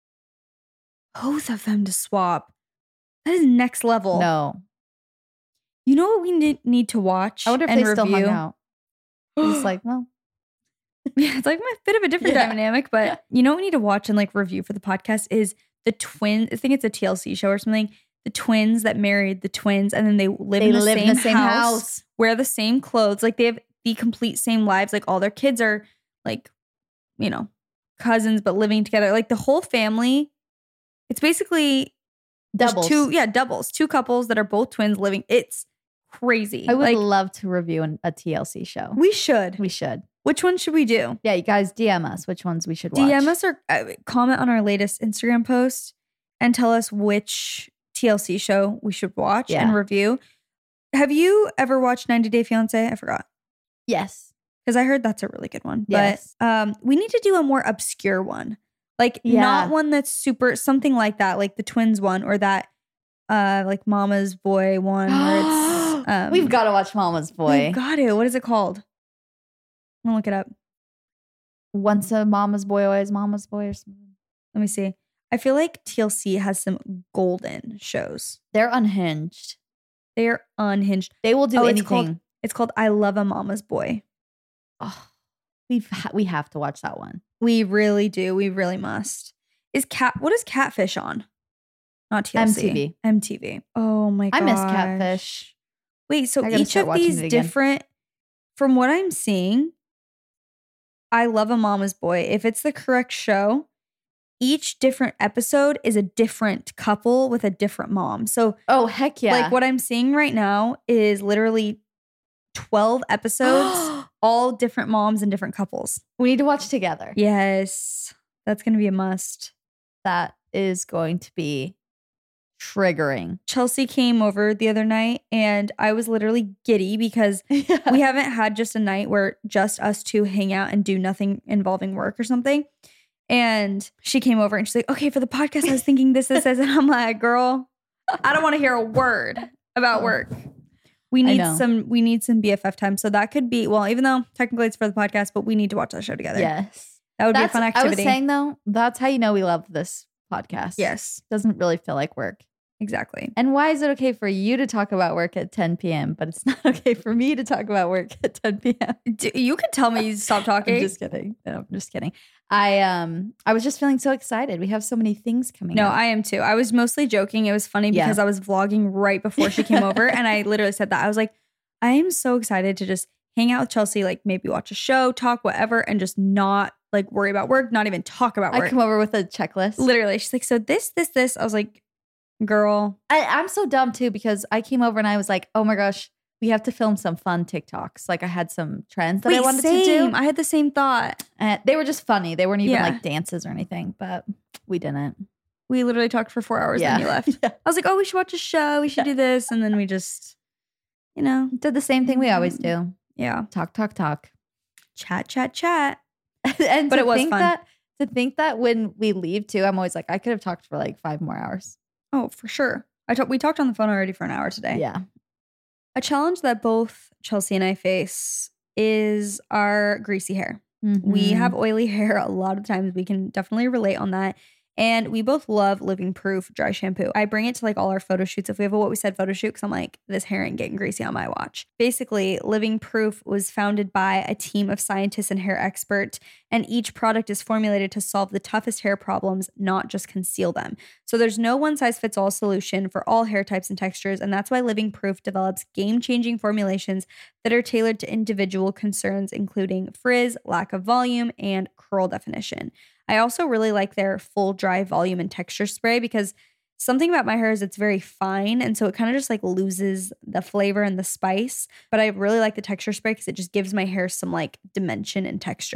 Both of them to swap. That is next level. No. You know what we need, need to watch I wonder if and they review? still hung out. It's like, well, yeah, it's like a bit of a different Yeah. dynamic, but you know what we need to watch and like review for the podcast is the twins. I think it's a T L C show or something. The twins that married the twins and then they live, they in, the live same in the same house, house. wear the same clothes. Like they have the complete same lives. Like all their kids are like, you know, cousins, but living together. Like the whole family. It's basically there's Doubles. two, yeah, doubles, two couples that are both twins living. It's crazy. I would like, love to review an, a T L C show. we should. We should. Which one should we do? Yeah, you guys D M us which ones we should watch. D M us or uh, comment on our latest Instagram post and tell us which T L C show we should watch Yeah. and review. Have you ever watched ninety Day Fiancé? I forgot. Yes. Because I heard that's a really good one. Yes. But um, we need to do a more obscure one. Like Yeah. not one that's super, something like that, like the twins one or that uh, like Mama's Boy one where it's... Um, We've got to watch Mama's Boy. We've got to. What is it called? I'm going to look it up. Once a Mama's Boy, always Mama's Boy or something. Let me see. I feel like T L C has some golden shows. They're unhinged. They're unhinged. They will do Oh, it's anything. called- It's called I Love a Mama's Boy. Oh, we've ha- we have to watch that one. We really do. We really must. Is cat? What is Catfish on? Not T L C. M T V. M T V. Oh my god. I miss Catfish. Wait, so I gotta each start of watching these it again. different, from what I'm seeing, I Love a Mama's Boy. If it's the correct show, each different episode is a different couple with a different mom. So Oh, heck yeah. like what I'm seeing right now is literally twelve episodes, all different moms and different couples. we need to watch together. Yes, that's going to be a must. That is going to be triggering. Chelsea came over the other night and I was literally giddy because we haven't had just a night where just us two hang out and do nothing involving work or something. And she came over and she's like, okay, for the podcast, I was thinking this, this, this. And I'm like, girl, I don't want to hear a word about work. We need know. some, we need some B F F time. So that could be, well, even though technically it's for the podcast, but we need to watch that show together. Yes. That would That's, be a fun I activity. was saying though, that's how you know we love this podcast. Yes, Doesn't really feel like work. exactly. And why is it okay for you to talk about work at ten p.m., but it's not okay for me to talk about work at ten p.m.? D- you could tell me stop talking. I'm just kidding. No, I'm just kidding. I um I was just feeling so excited. We have so many things coming No, up. I am too. I was mostly joking. It was funny Yeah. because I was vlogging right before she came over and I literally said that. I was like, I am so excited to just hang out with Chelsea, like maybe watch a show, talk, whatever, and just not like worry about work, not even talk about I work. come over with a checklist. Literally, she's like, so this, this, this. I was like, girl, I, I'm so dumb too because I came over and I was like, oh my gosh, we have to film some fun TikToks. Like I had some trends that I wait, wanted same. to do. I had the same thought. And they were just funny. They weren't even Yeah. like dances or anything, but we didn't. We literally talked for four hours Yeah. and you left. Yeah. I was like, oh, we should watch a show. We should do this. And then we just, you know, Did the same thing we always do. yeah. Talk, talk, talk. Chat, chat, chat. and But to it was think fun. that to think that when we leave too, I'm always like, I could have talked for like five more hours. Oh, for sure. I talked. We talked on the phone already for an hour today. Yeah. A challenge that both Chelsea and I face is our greasy hair. We Mhm. have oily hair a lot of times. We can definitely relate on that. And we both love Living Proof dry shampoo. I bring it to like all our photo shoots if we have a What We Said photo shoot because I'm like, this hair ain't getting greasy on my watch. Basically, Living Proof was founded by a team of scientists and hair experts, and each product is formulated to solve the toughest hair problems, not just conceal them. So there's no one size fits all solution for all hair types and textures, and that's why Living Proof develops game-changing formulations that are tailored to individual concerns, including frizz, lack of volume, and curl definition. I also really like their full dry volume and texture spray because something about my hair is it's very fine. And so it kind of just like loses the flavor and the spice. But I really like the texture spray because it just gives my hair some like dimension and texture.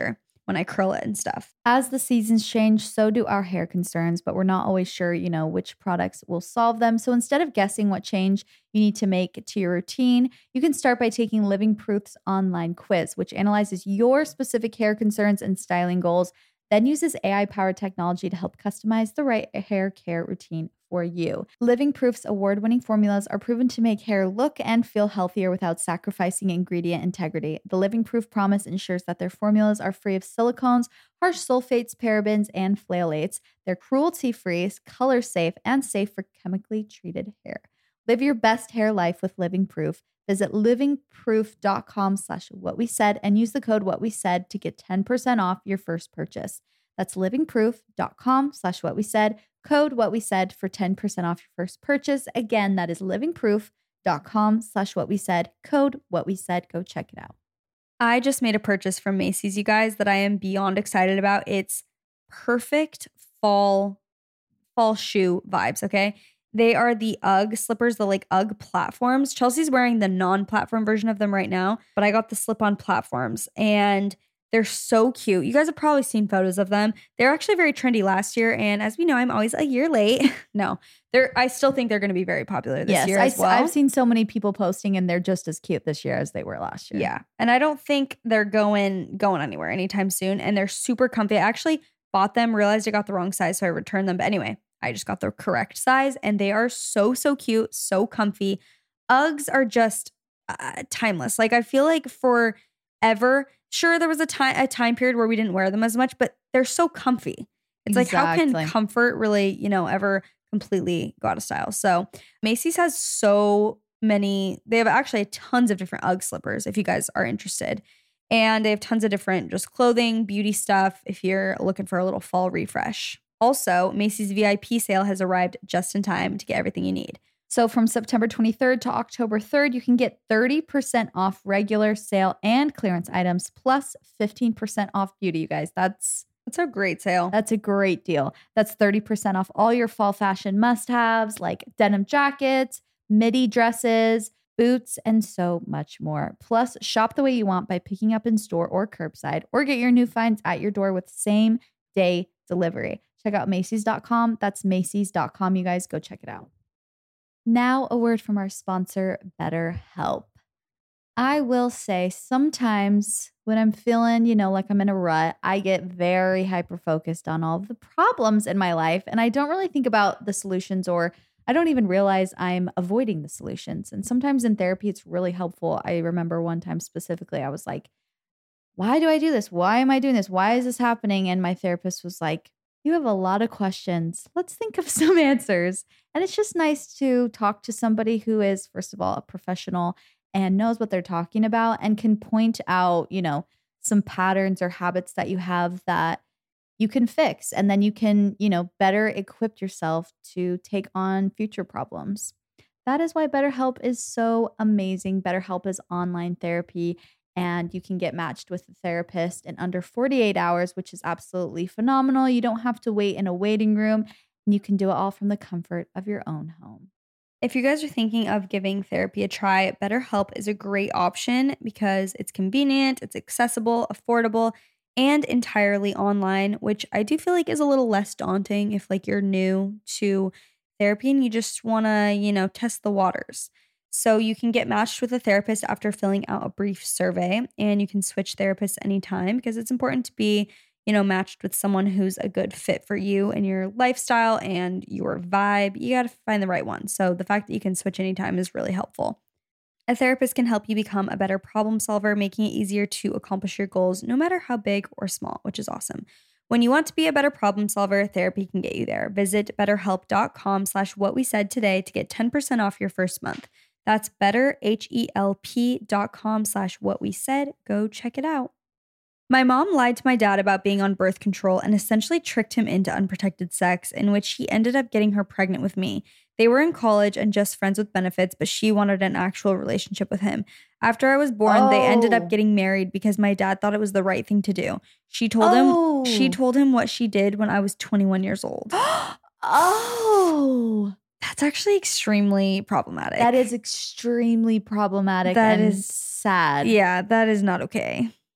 when I curl it and stuff. As the seasons change, so do our hair concerns, but we're not always sure, you know, which products will solve them. So instead of guessing what change you need to make to your routine, you can start by taking Living Proof's online quiz, which analyzes your specific hair concerns and styling goals, then uses A I-powered technology to help customize the right hair care routine for you. Living Proof's award-winning formulas are proven to make hair look and feel healthier without sacrificing ingredient integrity. The Living Proof promise ensures that their formulas are free of silicones, harsh sulfates, parabens, and phthalates. They're cruelty-free, color-safe, and safe for chemically treated hair. Live your best hair life with Living Proof. Visit livingproof.com slash what we said and use the code what we said to get ten percent off your first purchase. That's livingproof.com slash what we said, code what we said for ten percent off your first purchase. Again, that is livingproof.com slash what we said, code what we said. Go check it out. I just made a purchase from Macy's, you guys, that I am beyond excited about. It's perfect fall, fall shoe vibes, okay? They are the UGG slippers, the like UGG platforms. Chelsea's wearing the non-platform version of them right now, but I got the slip-on platforms and they're so cute. You guys have probably seen photos of them. They're actually very trendy last year. And as we know, I'm always a year late. no, they're, I still think they're going to be very popular this yes, year I, as well. I've seen so many people posting and they're just as cute this year as they were last year. Yeah. And I don't think they're going, going anywhere anytime soon. And they're super comfy. I actually bought them, realized I got the wrong size, so I returned them. But anyway, I just got the correct size and they are so, so cute, so comfy. Uggs are just uh, timeless. Like I feel like forever, sure, there was a time a time period where we didn't wear them as much, but they're so comfy. It's exactly. like, how can comfort really, you know, ever completely go out of style? So Macy's has so many, they have actually tons of different Ugg slippers if you guys are interested. And they have tons of different just clothing, beauty stuff if you're looking for a little fall refresh. Also, Macy's V I P sale has arrived just in time to get everything you need. So from September twenty-third to October third, you can get thirty percent off regular sale and clearance items plus fifteen percent off beauty, you guys. That's That's a great sale. That's a great deal. That's thirty percent off all your fall fashion must-haves like denim jackets, midi dresses, boots, and so much more. Plus, shop the way you want by picking up in store or curbside, or get your new finds at your door with same-day delivery. Check out Macy's dot com. That's Macy's dot com. You guys go check it out. Now, a word from our sponsor, BetterHelp. I will say sometimes when I'm feeling, you know, like I'm in a rut, I get very hyper-focused on all of the problems in my life, and I don't really think about the solutions, or I don't even realize I'm avoiding the solutions. And sometimes in therapy, it's really helpful. I remember one time specifically, I was like, why do I do this? Why am I doing this? Why is this happening? And my therapist was like, you have a lot of questions. Let's think of some answers. And it's just nice to talk to somebody who is, first of all, a professional and knows what they're talking about and can point out, you know, some patterns or habits that you have that you can fix. And then you can, you know, better equip yourself to take on future problems. That is why BetterHelp is so amazing. BetterHelp is online therapy, and you can get matched with a therapist in under forty-eight hours, which is absolutely phenomenal. You don't have to wait in a waiting room, and you can do it all from the comfort of your own home. If you guys are thinking of giving therapy a try, BetterHelp is a great option because it's convenient, it's accessible, affordable, and entirely online, which I do feel like is a little less daunting if like you're new to therapy and you just want to, you know, test the waters. So you can get matched with a therapist after filling out a brief survey, and you can switch therapists anytime because it's important to be, you know, matched with someone who's a good fit for you and your lifestyle and your vibe. You got to find the right one. So the fact that you can switch anytime is really helpful. A therapist can help you become a better problem solver, making it easier to accomplish your goals, no matter how big or small, which is awesome. When you want to be a better problem solver, therapy can get you there. Visit betterhelp.com slash what we said today to get ten percent off your first month. That's betterhelp.com slash what we said. Go check it out. My mom lied to my dad about being on birth control and essentially tricked him into unprotected sex, in which he ended up getting her pregnant with me. They were in college and just friends with benefits, but she wanted an actual relationship with him. After I was born, oh. they ended up getting married because my dad thought it was the right thing to do. She told oh. him she told him what she did when I was twenty-one years old. Oh. That's actually extremely problematic. That is extremely problematic that and is sad. Yeah, that is not okay.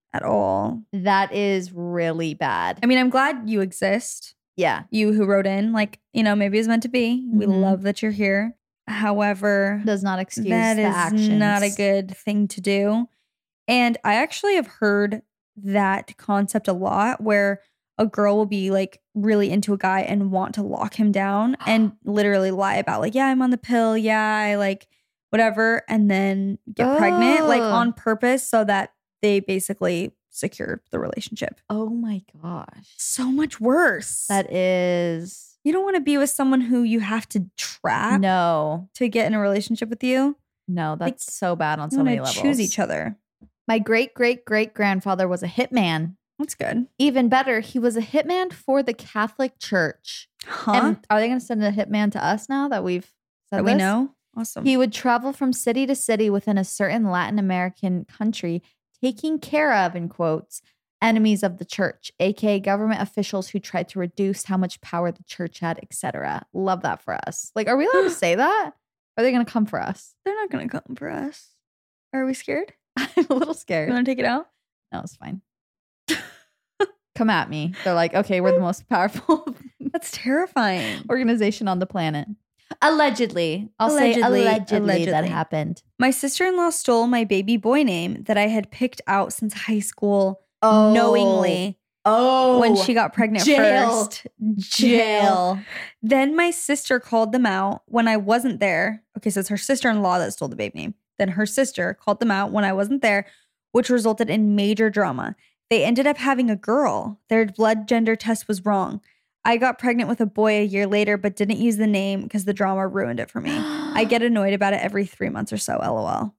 at all. That is really bad. I mean, I'm glad you exist. Yeah. You who wrote in, like, you know, maybe it's meant to be. We Mhm. love that you're here. However, Does not excuse that the is actions. not a good thing to do. And I actually have heard that concept a lot where a girl will be like really into a guy and want to lock him down and literally lie about like, yeah, I'm on the pill. Yeah, I like whatever. And then get pregnant like Ugh. on purpose so that they basically secure the relationship. Oh my gosh. So much worse. That is. You don't want to be with someone who you have to trap No. to get in a relationship with you. No, that's Like, so bad on You so want many to levels. choose each other. My great great great grandfather was a hitman. That's good. Even better, he was a hitman for the Catholic Church. Huh? And are they going to send a hitman to us now that we've said that we this? know? Awesome. He would travel from city to city within a certain Latin American country, taking care of, in quotes, enemies of the church, aka government officials who tried to reduce how much power the church had, et cetera. Love that for us. Like, are we allowed to say that? Are they going to come for us? They're not going to come for us. Are we scared? I'm a little You scared. want to take it out? No, it's fine. Come at me. They're like, okay, we're the most powerful That's terrifying. organization on the planet. Allegedly. I'll Allegedly, say allegedly, that allegedly. happened. My sister-in-law stole my baby boy name that I had picked out since high school Oh. knowingly Oh. when she got pregnant Jail. first. Jail. Then my sister called them out when I wasn't there. Okay, so it's her sister-in-law that stole the baby name. Then her sister called them out when I wasn't there, which resulted in major drama. They ended up having a girl. Their blood gender test was wrong. I got pregnant with a boy a year later, but didn't use the name because the drama ruined it for me. I get annoyed about it every three months or so, LOL.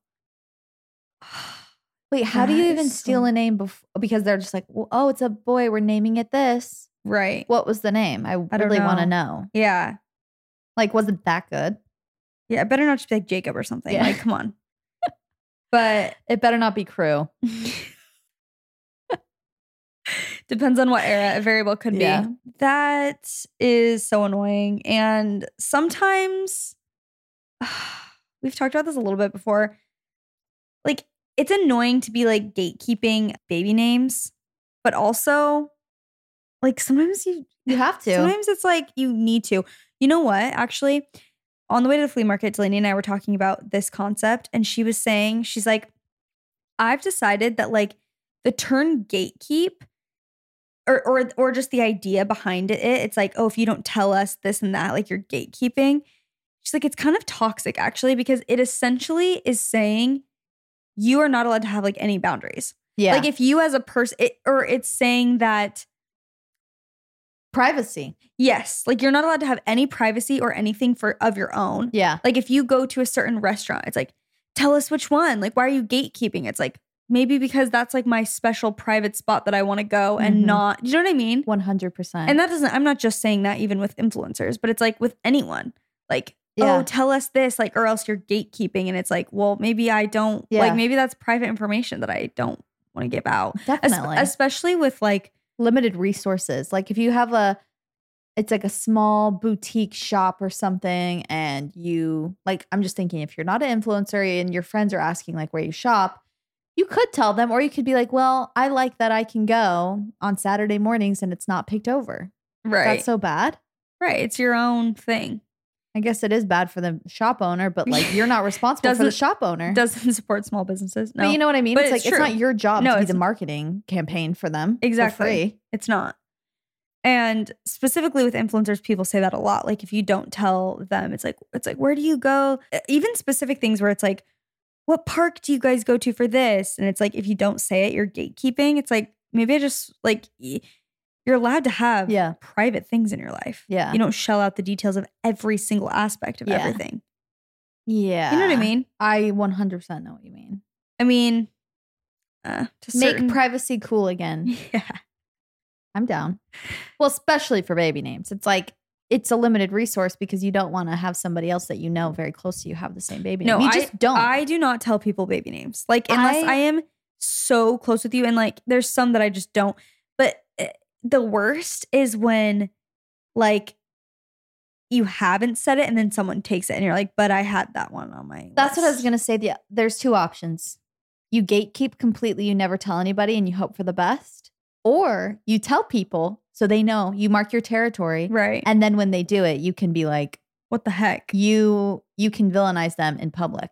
Wait, how do That you is even steal so- a name before? Because they're just like, well, oh, it's a boy. We're naming it this. Right. What was the name? I don't really want to know. know. Yeah. Like, was it that good? Yeah, it better not just be like Jacob or something. Yeah. Like, come on. But It better not be Crew. depends on what era. It very well could Yeah. be. That is so annoying. And sometimes we've talked about this a little bit before. Like, it's annoying to be like gatekeeping baby names, but also like sometimes you You have to. sometimes it's like you need to. You know what? Actually, on the way to the flea market, Delaney and I were talking about this concept, and she was saying, she's like, I've decided that like the term gatekeep or or or just the idea behind it, it's like, oh, if you don't tell us this and that, like you're gatekeeping. She's like, it's kind of toxic actually, because it essentially is saying you are not allowed to have like any boundaries. Yeah. Like if you as a person, it, or it's saying that privacy. yes, like you're not allowed to have any privacy or anything for of your own. Yeah. Like if you go to a certain restaurant, it's like, tell us which one. Like, why are you gatekeeping? It's like, maybe because that's like my special private spot that I want to go and Mhm. not, you know what I mean? one hundred percent. And that doesn't, I'm not just saying that even with influencers, but it's like with anyone. Like, Yeah. oh, tell us this, like, or else you're gatekeeping. And it's like, well, maybe I don't, Yeah. like, maybe that's private information that I don't want to give out. Es- Definitely. especially with like, limited resources. Like if you have a, it's like a small boutique shop or something, and you like, I'm just thinking if you're not an influencer and your friends are asking like where you shop, you could tell them, or you could be like, well, I like that I can go on Saturday mornings and it's not picked over. right. That's so bad. right. It's your own thing. I guess it is bad for the shop owner, but like you're not responsible for the Doesn't- shop owner. Doesn't support small businesses. No, But you know what I mean? But It's like it's it's true. not your job No, to be it's- the marketing campaign for them. for Exactly. free. It's not. And specifically with influencers, people say that a lot. Like if you don't tell them, it's like, it's like, where do you go? Even specific things where it's like, what park do you guys go to for this? And it's like, if you don't say it, you're gatekeeping. It's like, maybe I just like, y- you're allowed to have Yeah. private things in your life. Yeah. You don't shell out the details of every single aspect of Yeah. everything. Yeah. You know what I mean? I one hundred percent know what you mean. I mean, uh, to Make certain- privacy cool again. Yeah. I'm down. Well, especially for baby names. It's like it's a limited resource because you don't want to have somebody else that you know very close to you have the same baby No, name. You I just don't. I do not tell people baby names. Like unless I- I, am so close with you, and like there's some that I just don't. But uh, the worst is when like you haven't said it and then someone takes it and you're like, but I had that one on my That's what I was list." gonna say. The, there's two options. you gatekeep completely, you never tell anybody and you hope for the best, or you tell people so they know, you mark your territory. Right. And then when they do it, you can be like, what the heck? You you can villainize them in public.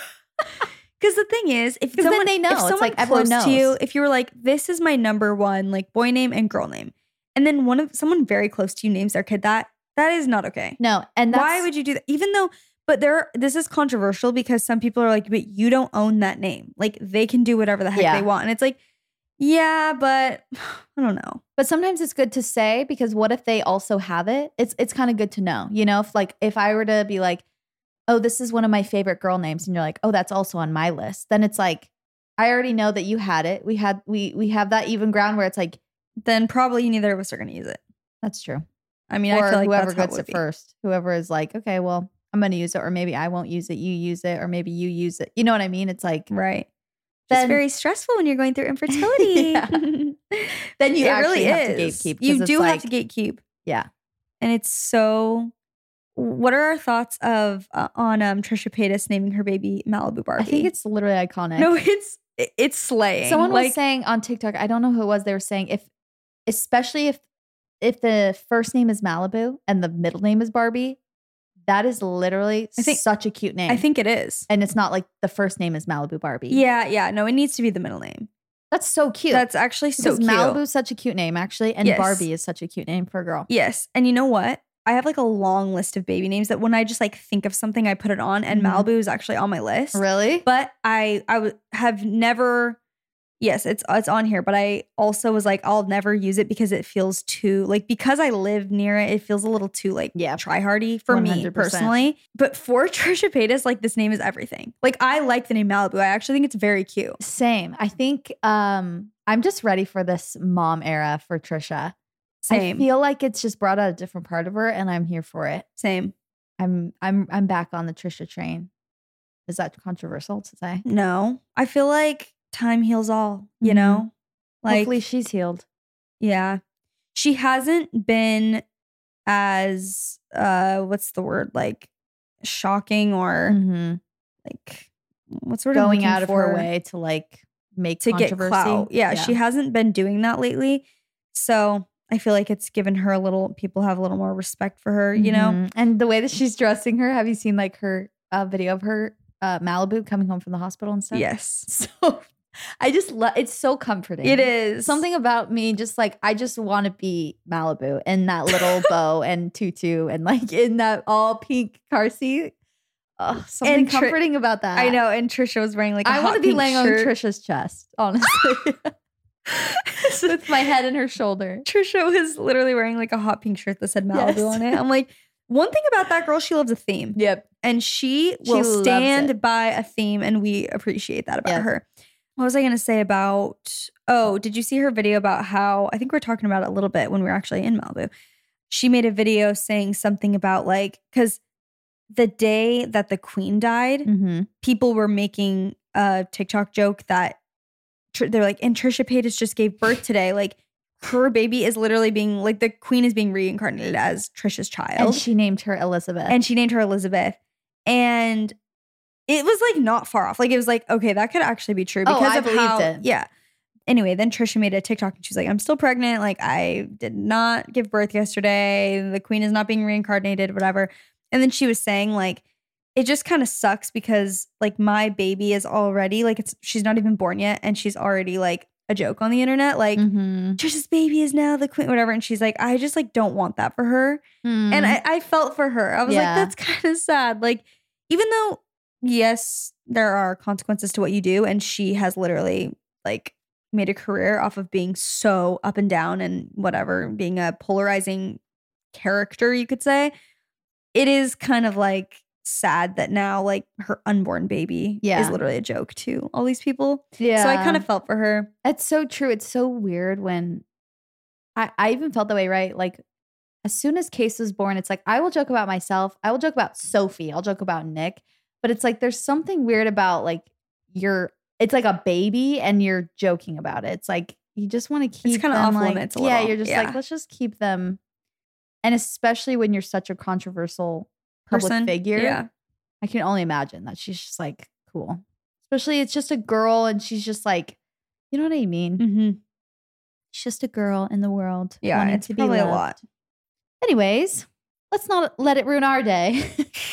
Because the thing is, if someone, then they know. if It's someone like everyone close knows. to you, if you were like, this is my number one, like boy name and girl name, and then one of someone very close to you names their kid that, that is not okay. No, and that's, why would you do that? Even though, but there, this is controversial because some people are like, but you don't own that name. Like they can do whatever the heck Yeah. they want, and it's like, yeah, but I don't know. But sometimes it's good to say, because what if they also have it? It's it's kind of good to know. You know, if like if I were to be like, oh, this is one of my favorite girl names, and you're like, oh, that's also on my list, then it's like, I already know that you had it. We had we we have that even ground where it's like, then probably neither of us are going to use it. that's true. I mean, Or I feel like whoever that's how gets it, it would be. first, whoever is like, okay, well, I'm going to use it, or maybe I won't use it. You use it, or maybe you use it. You know what I mean? It's like, Right. Then- Just very stressful when you're going through infertility. Yeah. Then you it actually really have to is. gatekeep, 'cause You it's do like- have to gatekeep. yeah. And it's so. What are our thoughts of uh, on um, Trisha Paytas naming her baby Malibu Barbie? I think it's literally iconic. no, it's it's slaying. Someone like, was saying on TikTok, I don't know who it was, they were saying if, especially if if the first name is Malibu and the middle name is Barbie, that is literally I think- such a cute name. I think it is. and it's not like the first name is Malibu Barbie. Yeah, yeah. No, it needs to be the middle name. That's so cute. That's actually so because cute. Malibu is such a cute name, actually, and Yes. Barbie is such a cute name for a girl. Yes, and you know what? I have like a long list of baby names that when I just like think of something, I put it on, and Mhm. Malibu is actually on my list. Really? But I I w- have never. Yes, it's it's on here, but I also was like, I'll never use it because it feels too like because I live near it, it feels a little too like Yeah. try hardy for one me hundred percent. personally. But for Trisha Paytas, like this name is everything. Like I like the name Malibu. I actually think it's very cute. Same. I think um I'm just ready for this mom era for Trisha. Same, I feel like it's just brought out a different part of her, and I'm here for it. same. I'm I'm I'm back on the Trisha train. Is that controversial to say? No, I feel like time heals all. You Mhm. know, like Hopefully she's healed. yeah, she hasn't been as uh, what's the word like shocking or Mm-hmm. like what's the word I'm Going looking out of her for? way to like make to get controversy. clout. Yeah, she hasn't been doing that lately. So I feel like it's given her a little, people have a little more respect for her, you know? Mhm. And the way that she's dressing her, have you seen like her uh, video of her uh, Malibu coming home from the hospital and stuff? Yes. So I just love, it's so comforting. It is. Something about me, just like, I just want to be Malibu in that little bow and tutu and like in that all pink car seat. Oh, something And Tri- comforting about that. I know. And Trisha was wearing like a I want hot to be pink laying shirt. on Trisha's chest, honestly. With my head in her shoulder. Trisha was literally wearing like a hot pink shirt that said Malibu Yes. on it. I'm like, one thing about that girl, she loves a theme. Yep. And she She will loves stand it. by a theme, and we appreciate that about Yeah. her. What was I going to say about, oh, did you see her video about how, I think we we're talking about it a little bit when we were actually in Malibu. She made a video saying something about like, because the day that the queen died, Mm-hmm. people were making a TikTok joke that Tr- they're like, and Trisha Paytas just gave birth today. Like her baby is literally being like the queen is being reincarnated as Trisha's child. And she named her Elizabeth. And she named her Elizabeth. And it was like not far off. Like it was like, okay, that could actually be true Oh, because I of believed how, it. yeah. Anyway, then Trisha made a TikTok and she's like, I'm still pregnant. Like I did not give birth yesterday. The queen is not being reincarnated, whatever. And then she was saying like, it just kind of sucks because like my baby is already like, it's, she's not even born yet. And she's already like a joke on the internet. Like mm-hmm. Trisha's baby is now the queen, whatever. And she's like, I just like don't want that for her. And I, I felt for her. I was Yeah. like, that's kind of sad. Like, even though, yes, there are consequences to what you do, and she has literally like made a career off of being so up and down and whatever, being a polarizing character, you could say. It is kind of like sad that now like her unborn baby Yeah. is literally a joke to all these people. yeah. So I kind of felt for her. It's so true. It's so weird when I, I even felt that way, right? Like as soon as Case was born, it's like I will joke about myself. I will joke about Sophie. I'll joke about Nick. But it's like there's something weird about like you're it's like a baby and you're joking about it. It's like you just want to keep kinda them off like, limits a yeah, little. you're just Yeah. like, let's just keep them. And especially when you're such a controversial public Person. figure. Yeah. I can only imagine that she's just like, cool. Especially it's just a girl and she's just like, you know what I mean? Mm-hmm. She's just a girl in the world. Yeah, wanting it's to be probably a loved. lot. Anyways, let's not let it ruin our day.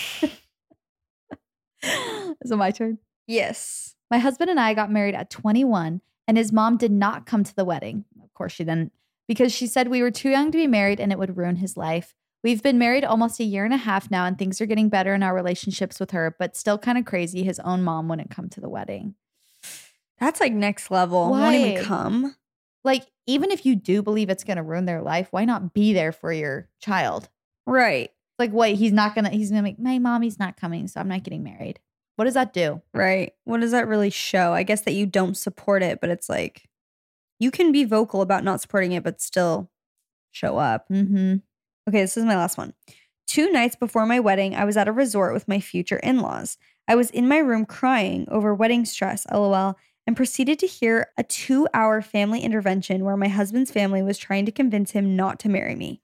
Is it my turn? Yes. My husband and I got married at twenty-one, and his mom did not come to the wedding. Of course, she didn't, because she said we were too young to be married and it would ruin his life. We've been married almost a year and a half now, and things are getting better in our relationships with her, but still kind of crazy. His own mom wouldn't come to the wedding. That's like next level. Why? Won't even come. Like, even if you do believe it's going to ruin their life, why not be there for your child? Right. Like, wait, he's not going to, he's going to make, my mommy's not coming, so I'm not getting married. What does that do? Right. What does that really show? I guess that you don't support it, but it's like you can be vocal about not supporting it, but still show up. Mm-hmm. Okay, this is my last one. Two nights before my wedding, I was at a resort with my future in-laws. I was in my room crying over wedding stress, lol, and proceeded to hear a two-hour family intervention where my husband's family was trying to convince him not to marry me.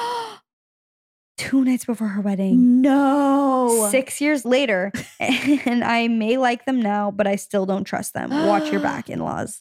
Two nights before her wedding. No. Six years later, and I may like them now, but I still don't trust them. Watch your back, in-laws.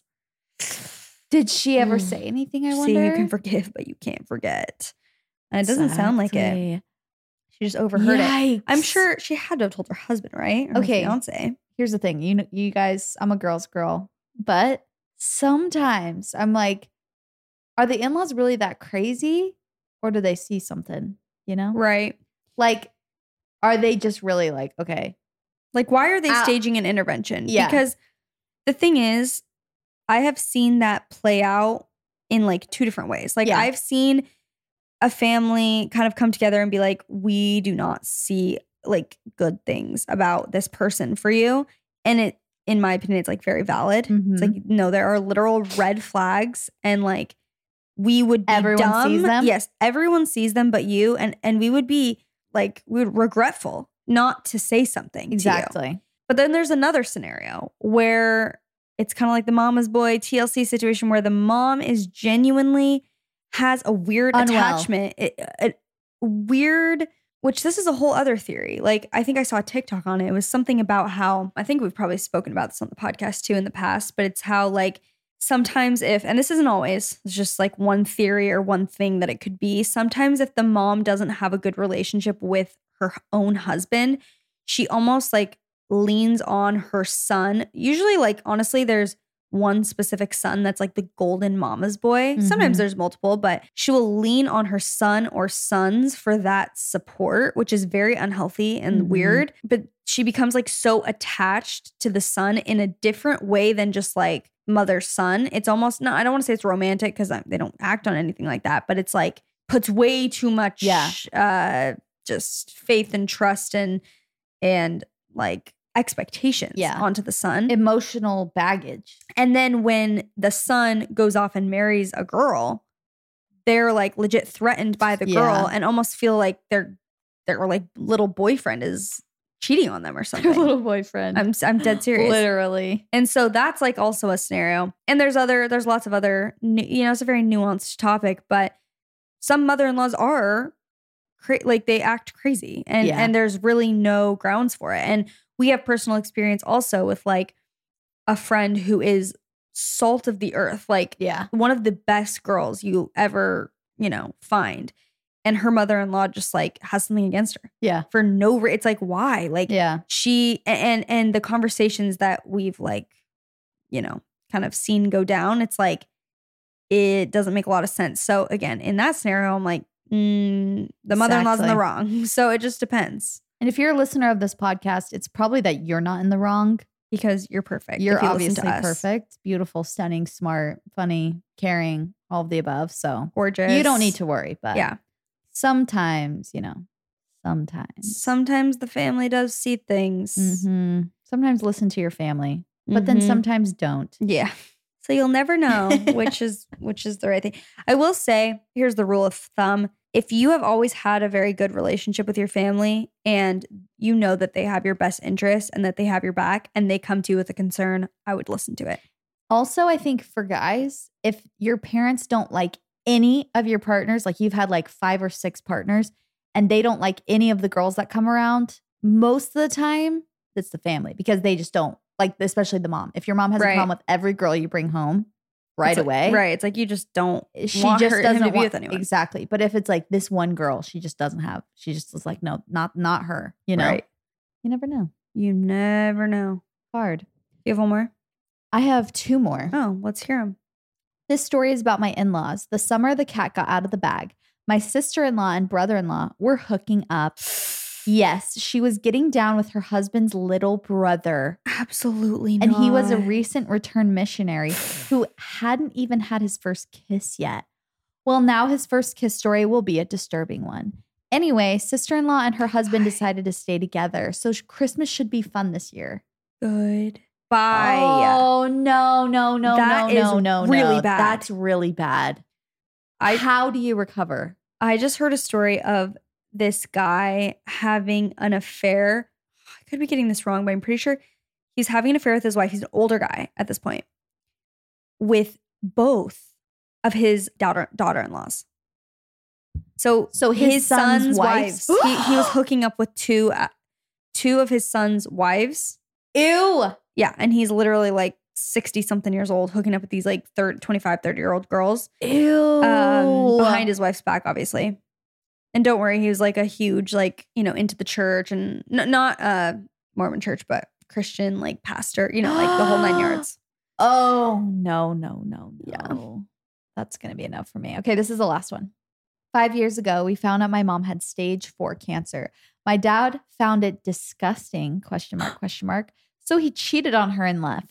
Did she ever Mm. say anything, I See, wonder? you can forgive, but you can't forget. And it doesn't sound like it. Exactly. She just overheard it. Yikes. I'm sure she had to have told her husband, right? Or her Okay. fiance. Here's the thing. You know, you guys, I'm a girl's girl, but sometimes I'm like, are the in-laws really that crazy, or do they see something, you know? Right. Like, are they just really like, okay, Like, why are they Ow. staging an intervention? Yeah. Because the thing is, I have seen that play out in like two different ways. Like, Yeah. I've seen a family kind of come together and be like, we do not see like good things about this person for you. And it, in my opinion, it's like very valid. Mhm. It's like, no, there are literal red flags, and like we would be Everyone dumb. sees them? Yes, everyone sees them but you. And and we would be like, we would regretful not to say something to you. exactly. But then there's another scenario where it's kind of like the mama's boy T L C situation, where the mom is genuinely has a weird Unwell. attachment, it, it, weird, which this is a whole other theory. Like, I think I saw a TikTok on it. It was something about how, I think we've probably spoken about this on the podcast too in the past, but it's how like sometimes if, and this isn't always, it's just like one theory or one thing that it could be. Sometimes if the mom doesn't have a good relationship with her own husband, she almost like leans on her son. Usually, like, honestly, there's one specific son that's like the golden mama's boy. Sometimes Mhm. there's multiple, but she will lean on her son or sons for that support, which is very unhealthy and Mhm. weird. But she becomes like so attached to the son in a different way than just like mother son. It's almost, no, I don't want to say it's romantic because they don't act on anything like that, but it's like puts way too much Yeah. uh just faith and trust and and like expectations Yeah. onto the son. Emotional baggage. And then when the son goes off and marries a girl, they're like legit threatened by the girl Yeah. and almost feel like their their like little boyfriend is cheating on them or Her something. little boyfriend. I'm I'm dead serious. Literally. And so that's like also a scenario. And there's other there's lots of other nu- you know, it's a very nuanced topic, but some mother-in-laws are cra- like they act crazy and Yeah. and there's really no grounds for it. And we have personal experience also with like a friend who is salt of the earth, like Yeah. one of the best girls you ever, you know, find. And her mother-in-law just like has something against her Yeah. for no re- it's like why? Like Yeah. she and and the conversations that we've like, you know, kind of seen go down, it's like it doesn't make a lot of sense. So again, in that scenario, I'm like, mm, the mother-in-law's in the Exactly. wrong. So it just depends And if you're a listener of this podcast, it's probably that you're not in the wrong. because you're perfect. You're if you listen obviously to us. perfect, beautiful, stunning, smart, funny, caring, all of the above. So Gorgeous. you don't need to worry. But Yeah. sometimes, you know, sometimes. Sometimes the family does see things. Mhm. Sometimes listen to your family, but then Mhm. sometimes don't. Yeah. So you'll never know which is which is the right thing. I will say, here's the rule of thumb. If you have always had a very good relationship with your family and you know that they have your best interests and that they have your back and they come to you with a concern, I would listen to it. Also, I think for guys, if your parents don't like any of your partners, like you've had like five or six partners and they don't like any of the girls that come around, most of the time it's the family because they just don't like especially the mom. If your mom has Right. a problem with every girl you bring home right It's like- away, right. It's like you just don't she want just her, doesn't him to be want with anyone. exactly. But if it's like this one girl, she just doesn't have. She just is like, no, not not her. You know, Right. you never know. You never know. Hard. You have one more? I have two more. Oh, let's hear them. This story is about my in-laws. The summer the cat got out of the bag, my sister-in-law and brother-in-law were hooking up. Yes, she was getting down with her husband's little brother. Absolutely And not. he was a recent returned missionary who hadn't even had his first kiss yet. Well, now his first kiss story will be a disturbing one. Anyway, sister-in-law and her husband decided to stay together. So Christmas should be fun this year. Good. Bye. Oh, no, no, no, That no, is no, no, really no. bad. That's really bad. I- How do you recover? I just heard a story of this guy having an affair. I could be getting this wrong, but I'm pretty sure he's having an affair with his wife. He's an older guy at this point with both of his daughter daughter-in-laws. So, So his son's wives. wives- he, he was hooking up with two uh, two of his son's wives. Ew. Yeah, and he's literally like sixty something years old hooking up with these like thirty, twenty-five, thirty year old girls. Ew. Um, behind his wife's back, obviously. And don't worry, he was like a huge, like, you know, into the church and n- not uh Mormon church, but Christian, like pastor, you know, like the whole nine yards. Oh, no, no, no, Yeah. no. That's going to be enough for me. Okay, this is the last one. Five years ago, we found out my mom had stage four cancer. My dad found it disgusting, question mark, question mark. So he cheated on her and left.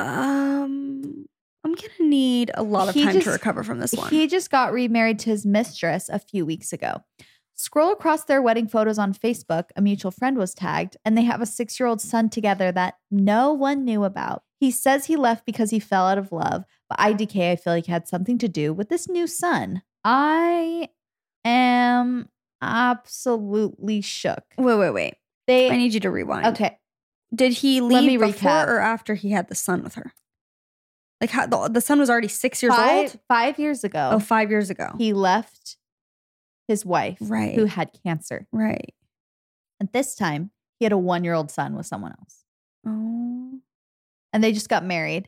Um, I'm gonna need a lot of He time just- to recover from this one. He just got remarried to his mistress a few weeks ago. Scroll across their wedding photos on Facebook. A mutual friend was tagged, and they have a six-year-old son together that no one knew about. He says he left because he fell out of love, but I D K, I feel like had something to do with this new son. I am absolutely shook. wait, wait, wait. They I need you to rewind. okay. Did he Let me leave before recap. or after he had the son with her? Like, how, the, the son was already six years Five, old? five years ago, Oh, five years ago. he left his wife, Right. who had cancer. right. And this time, he had a one-year-old son with someone else. Oh. And they just got married.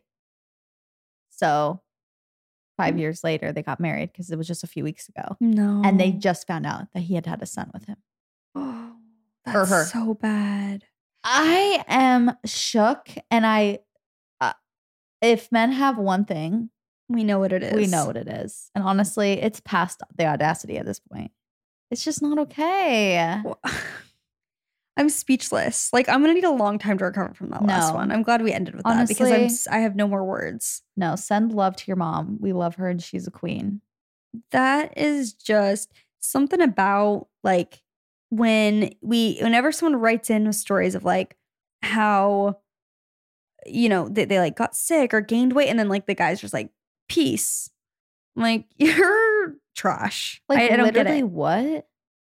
So Mm. five years later, they got married because it was just a few weeks ago. No. And they just found out that he had had a son with him. Oh, Or that's her. so bad. I am shook. And I, uh, if men have one thing, We know what it is. we know what it is. And honestly, it's past the audacity at this point. It's just not okay. Well, I'm speechless. Like, I'm gonna need a long time to recover from that last No. one. I'm glad we ended with that because I'm Honestly- s- I have no more words. No, send love to your mom. We love her and she's a queen. That is just something about like when we whenever someone writes in with stories of like how you know they, they like got sick or gained weight and then like the guy's just like peace. I'm like, you're trash. Like, I, I don't get literally, it. what?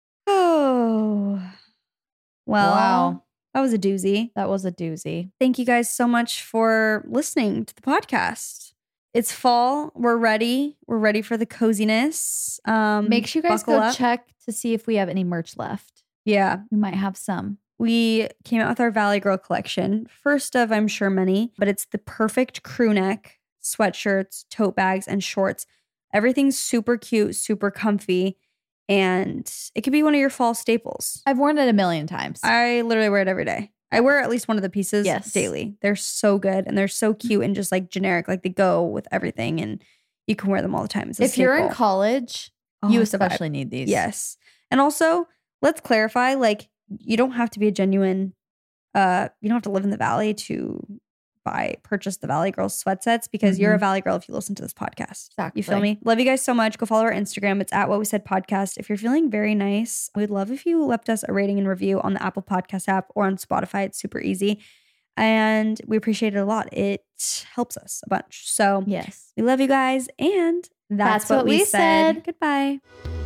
Oh, well, Wow. that was a doozy. That was a doozy. Thank you guys so much for listening to the podcast. It's fall. We're ready. We're ready for the coziness. Um, Make sure you guys buckle go up. check to see if we have any merch left. Yeah, We might have some. we came out with our Valley Girl collection. First of, I'm sure, many, but it's the perfect crew neck sweatshirts, tote bags, and shorts. Everything's super cute, super comfy, and it could be one of your fall staples. I've worn it a million times. I literally wear it every day. I wear at least one of the pieces Yes. daily. They're so good and they're so cute and just like generic. Like they go with everything and you can wear them all the time. It's a if you're in staple. college, Oh, you it's the vibe. especially need these. Yes. And also, let's clarify, like, you don't have to be a genuine, uh, you don't have to live in the Valley to buy, purchase the Valley Girls sweat sets because you're a Mhm. Valley Girl if you listen to this podcast. You feel Exactly. me? Love you guys so much. Go follow our Instagram. It's at What We Said Podcast. If you're feeling very nice, we'd love if you left us a rating and review on the Apple Podcast app or on Spotify. It's super easy. And we appreciate it a lot. It helps us a bunch. So Yes. we love you guys. And that's, That's what, what we we said. said. Goodbye.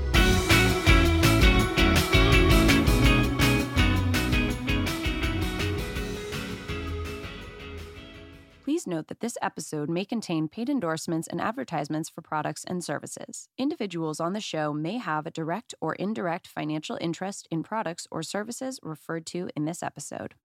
Please note that this episode may contain paid endorsements and advertisements for products and services. Individuals on the show may have a direct or indirect financial interest in products or services referred to in this episode.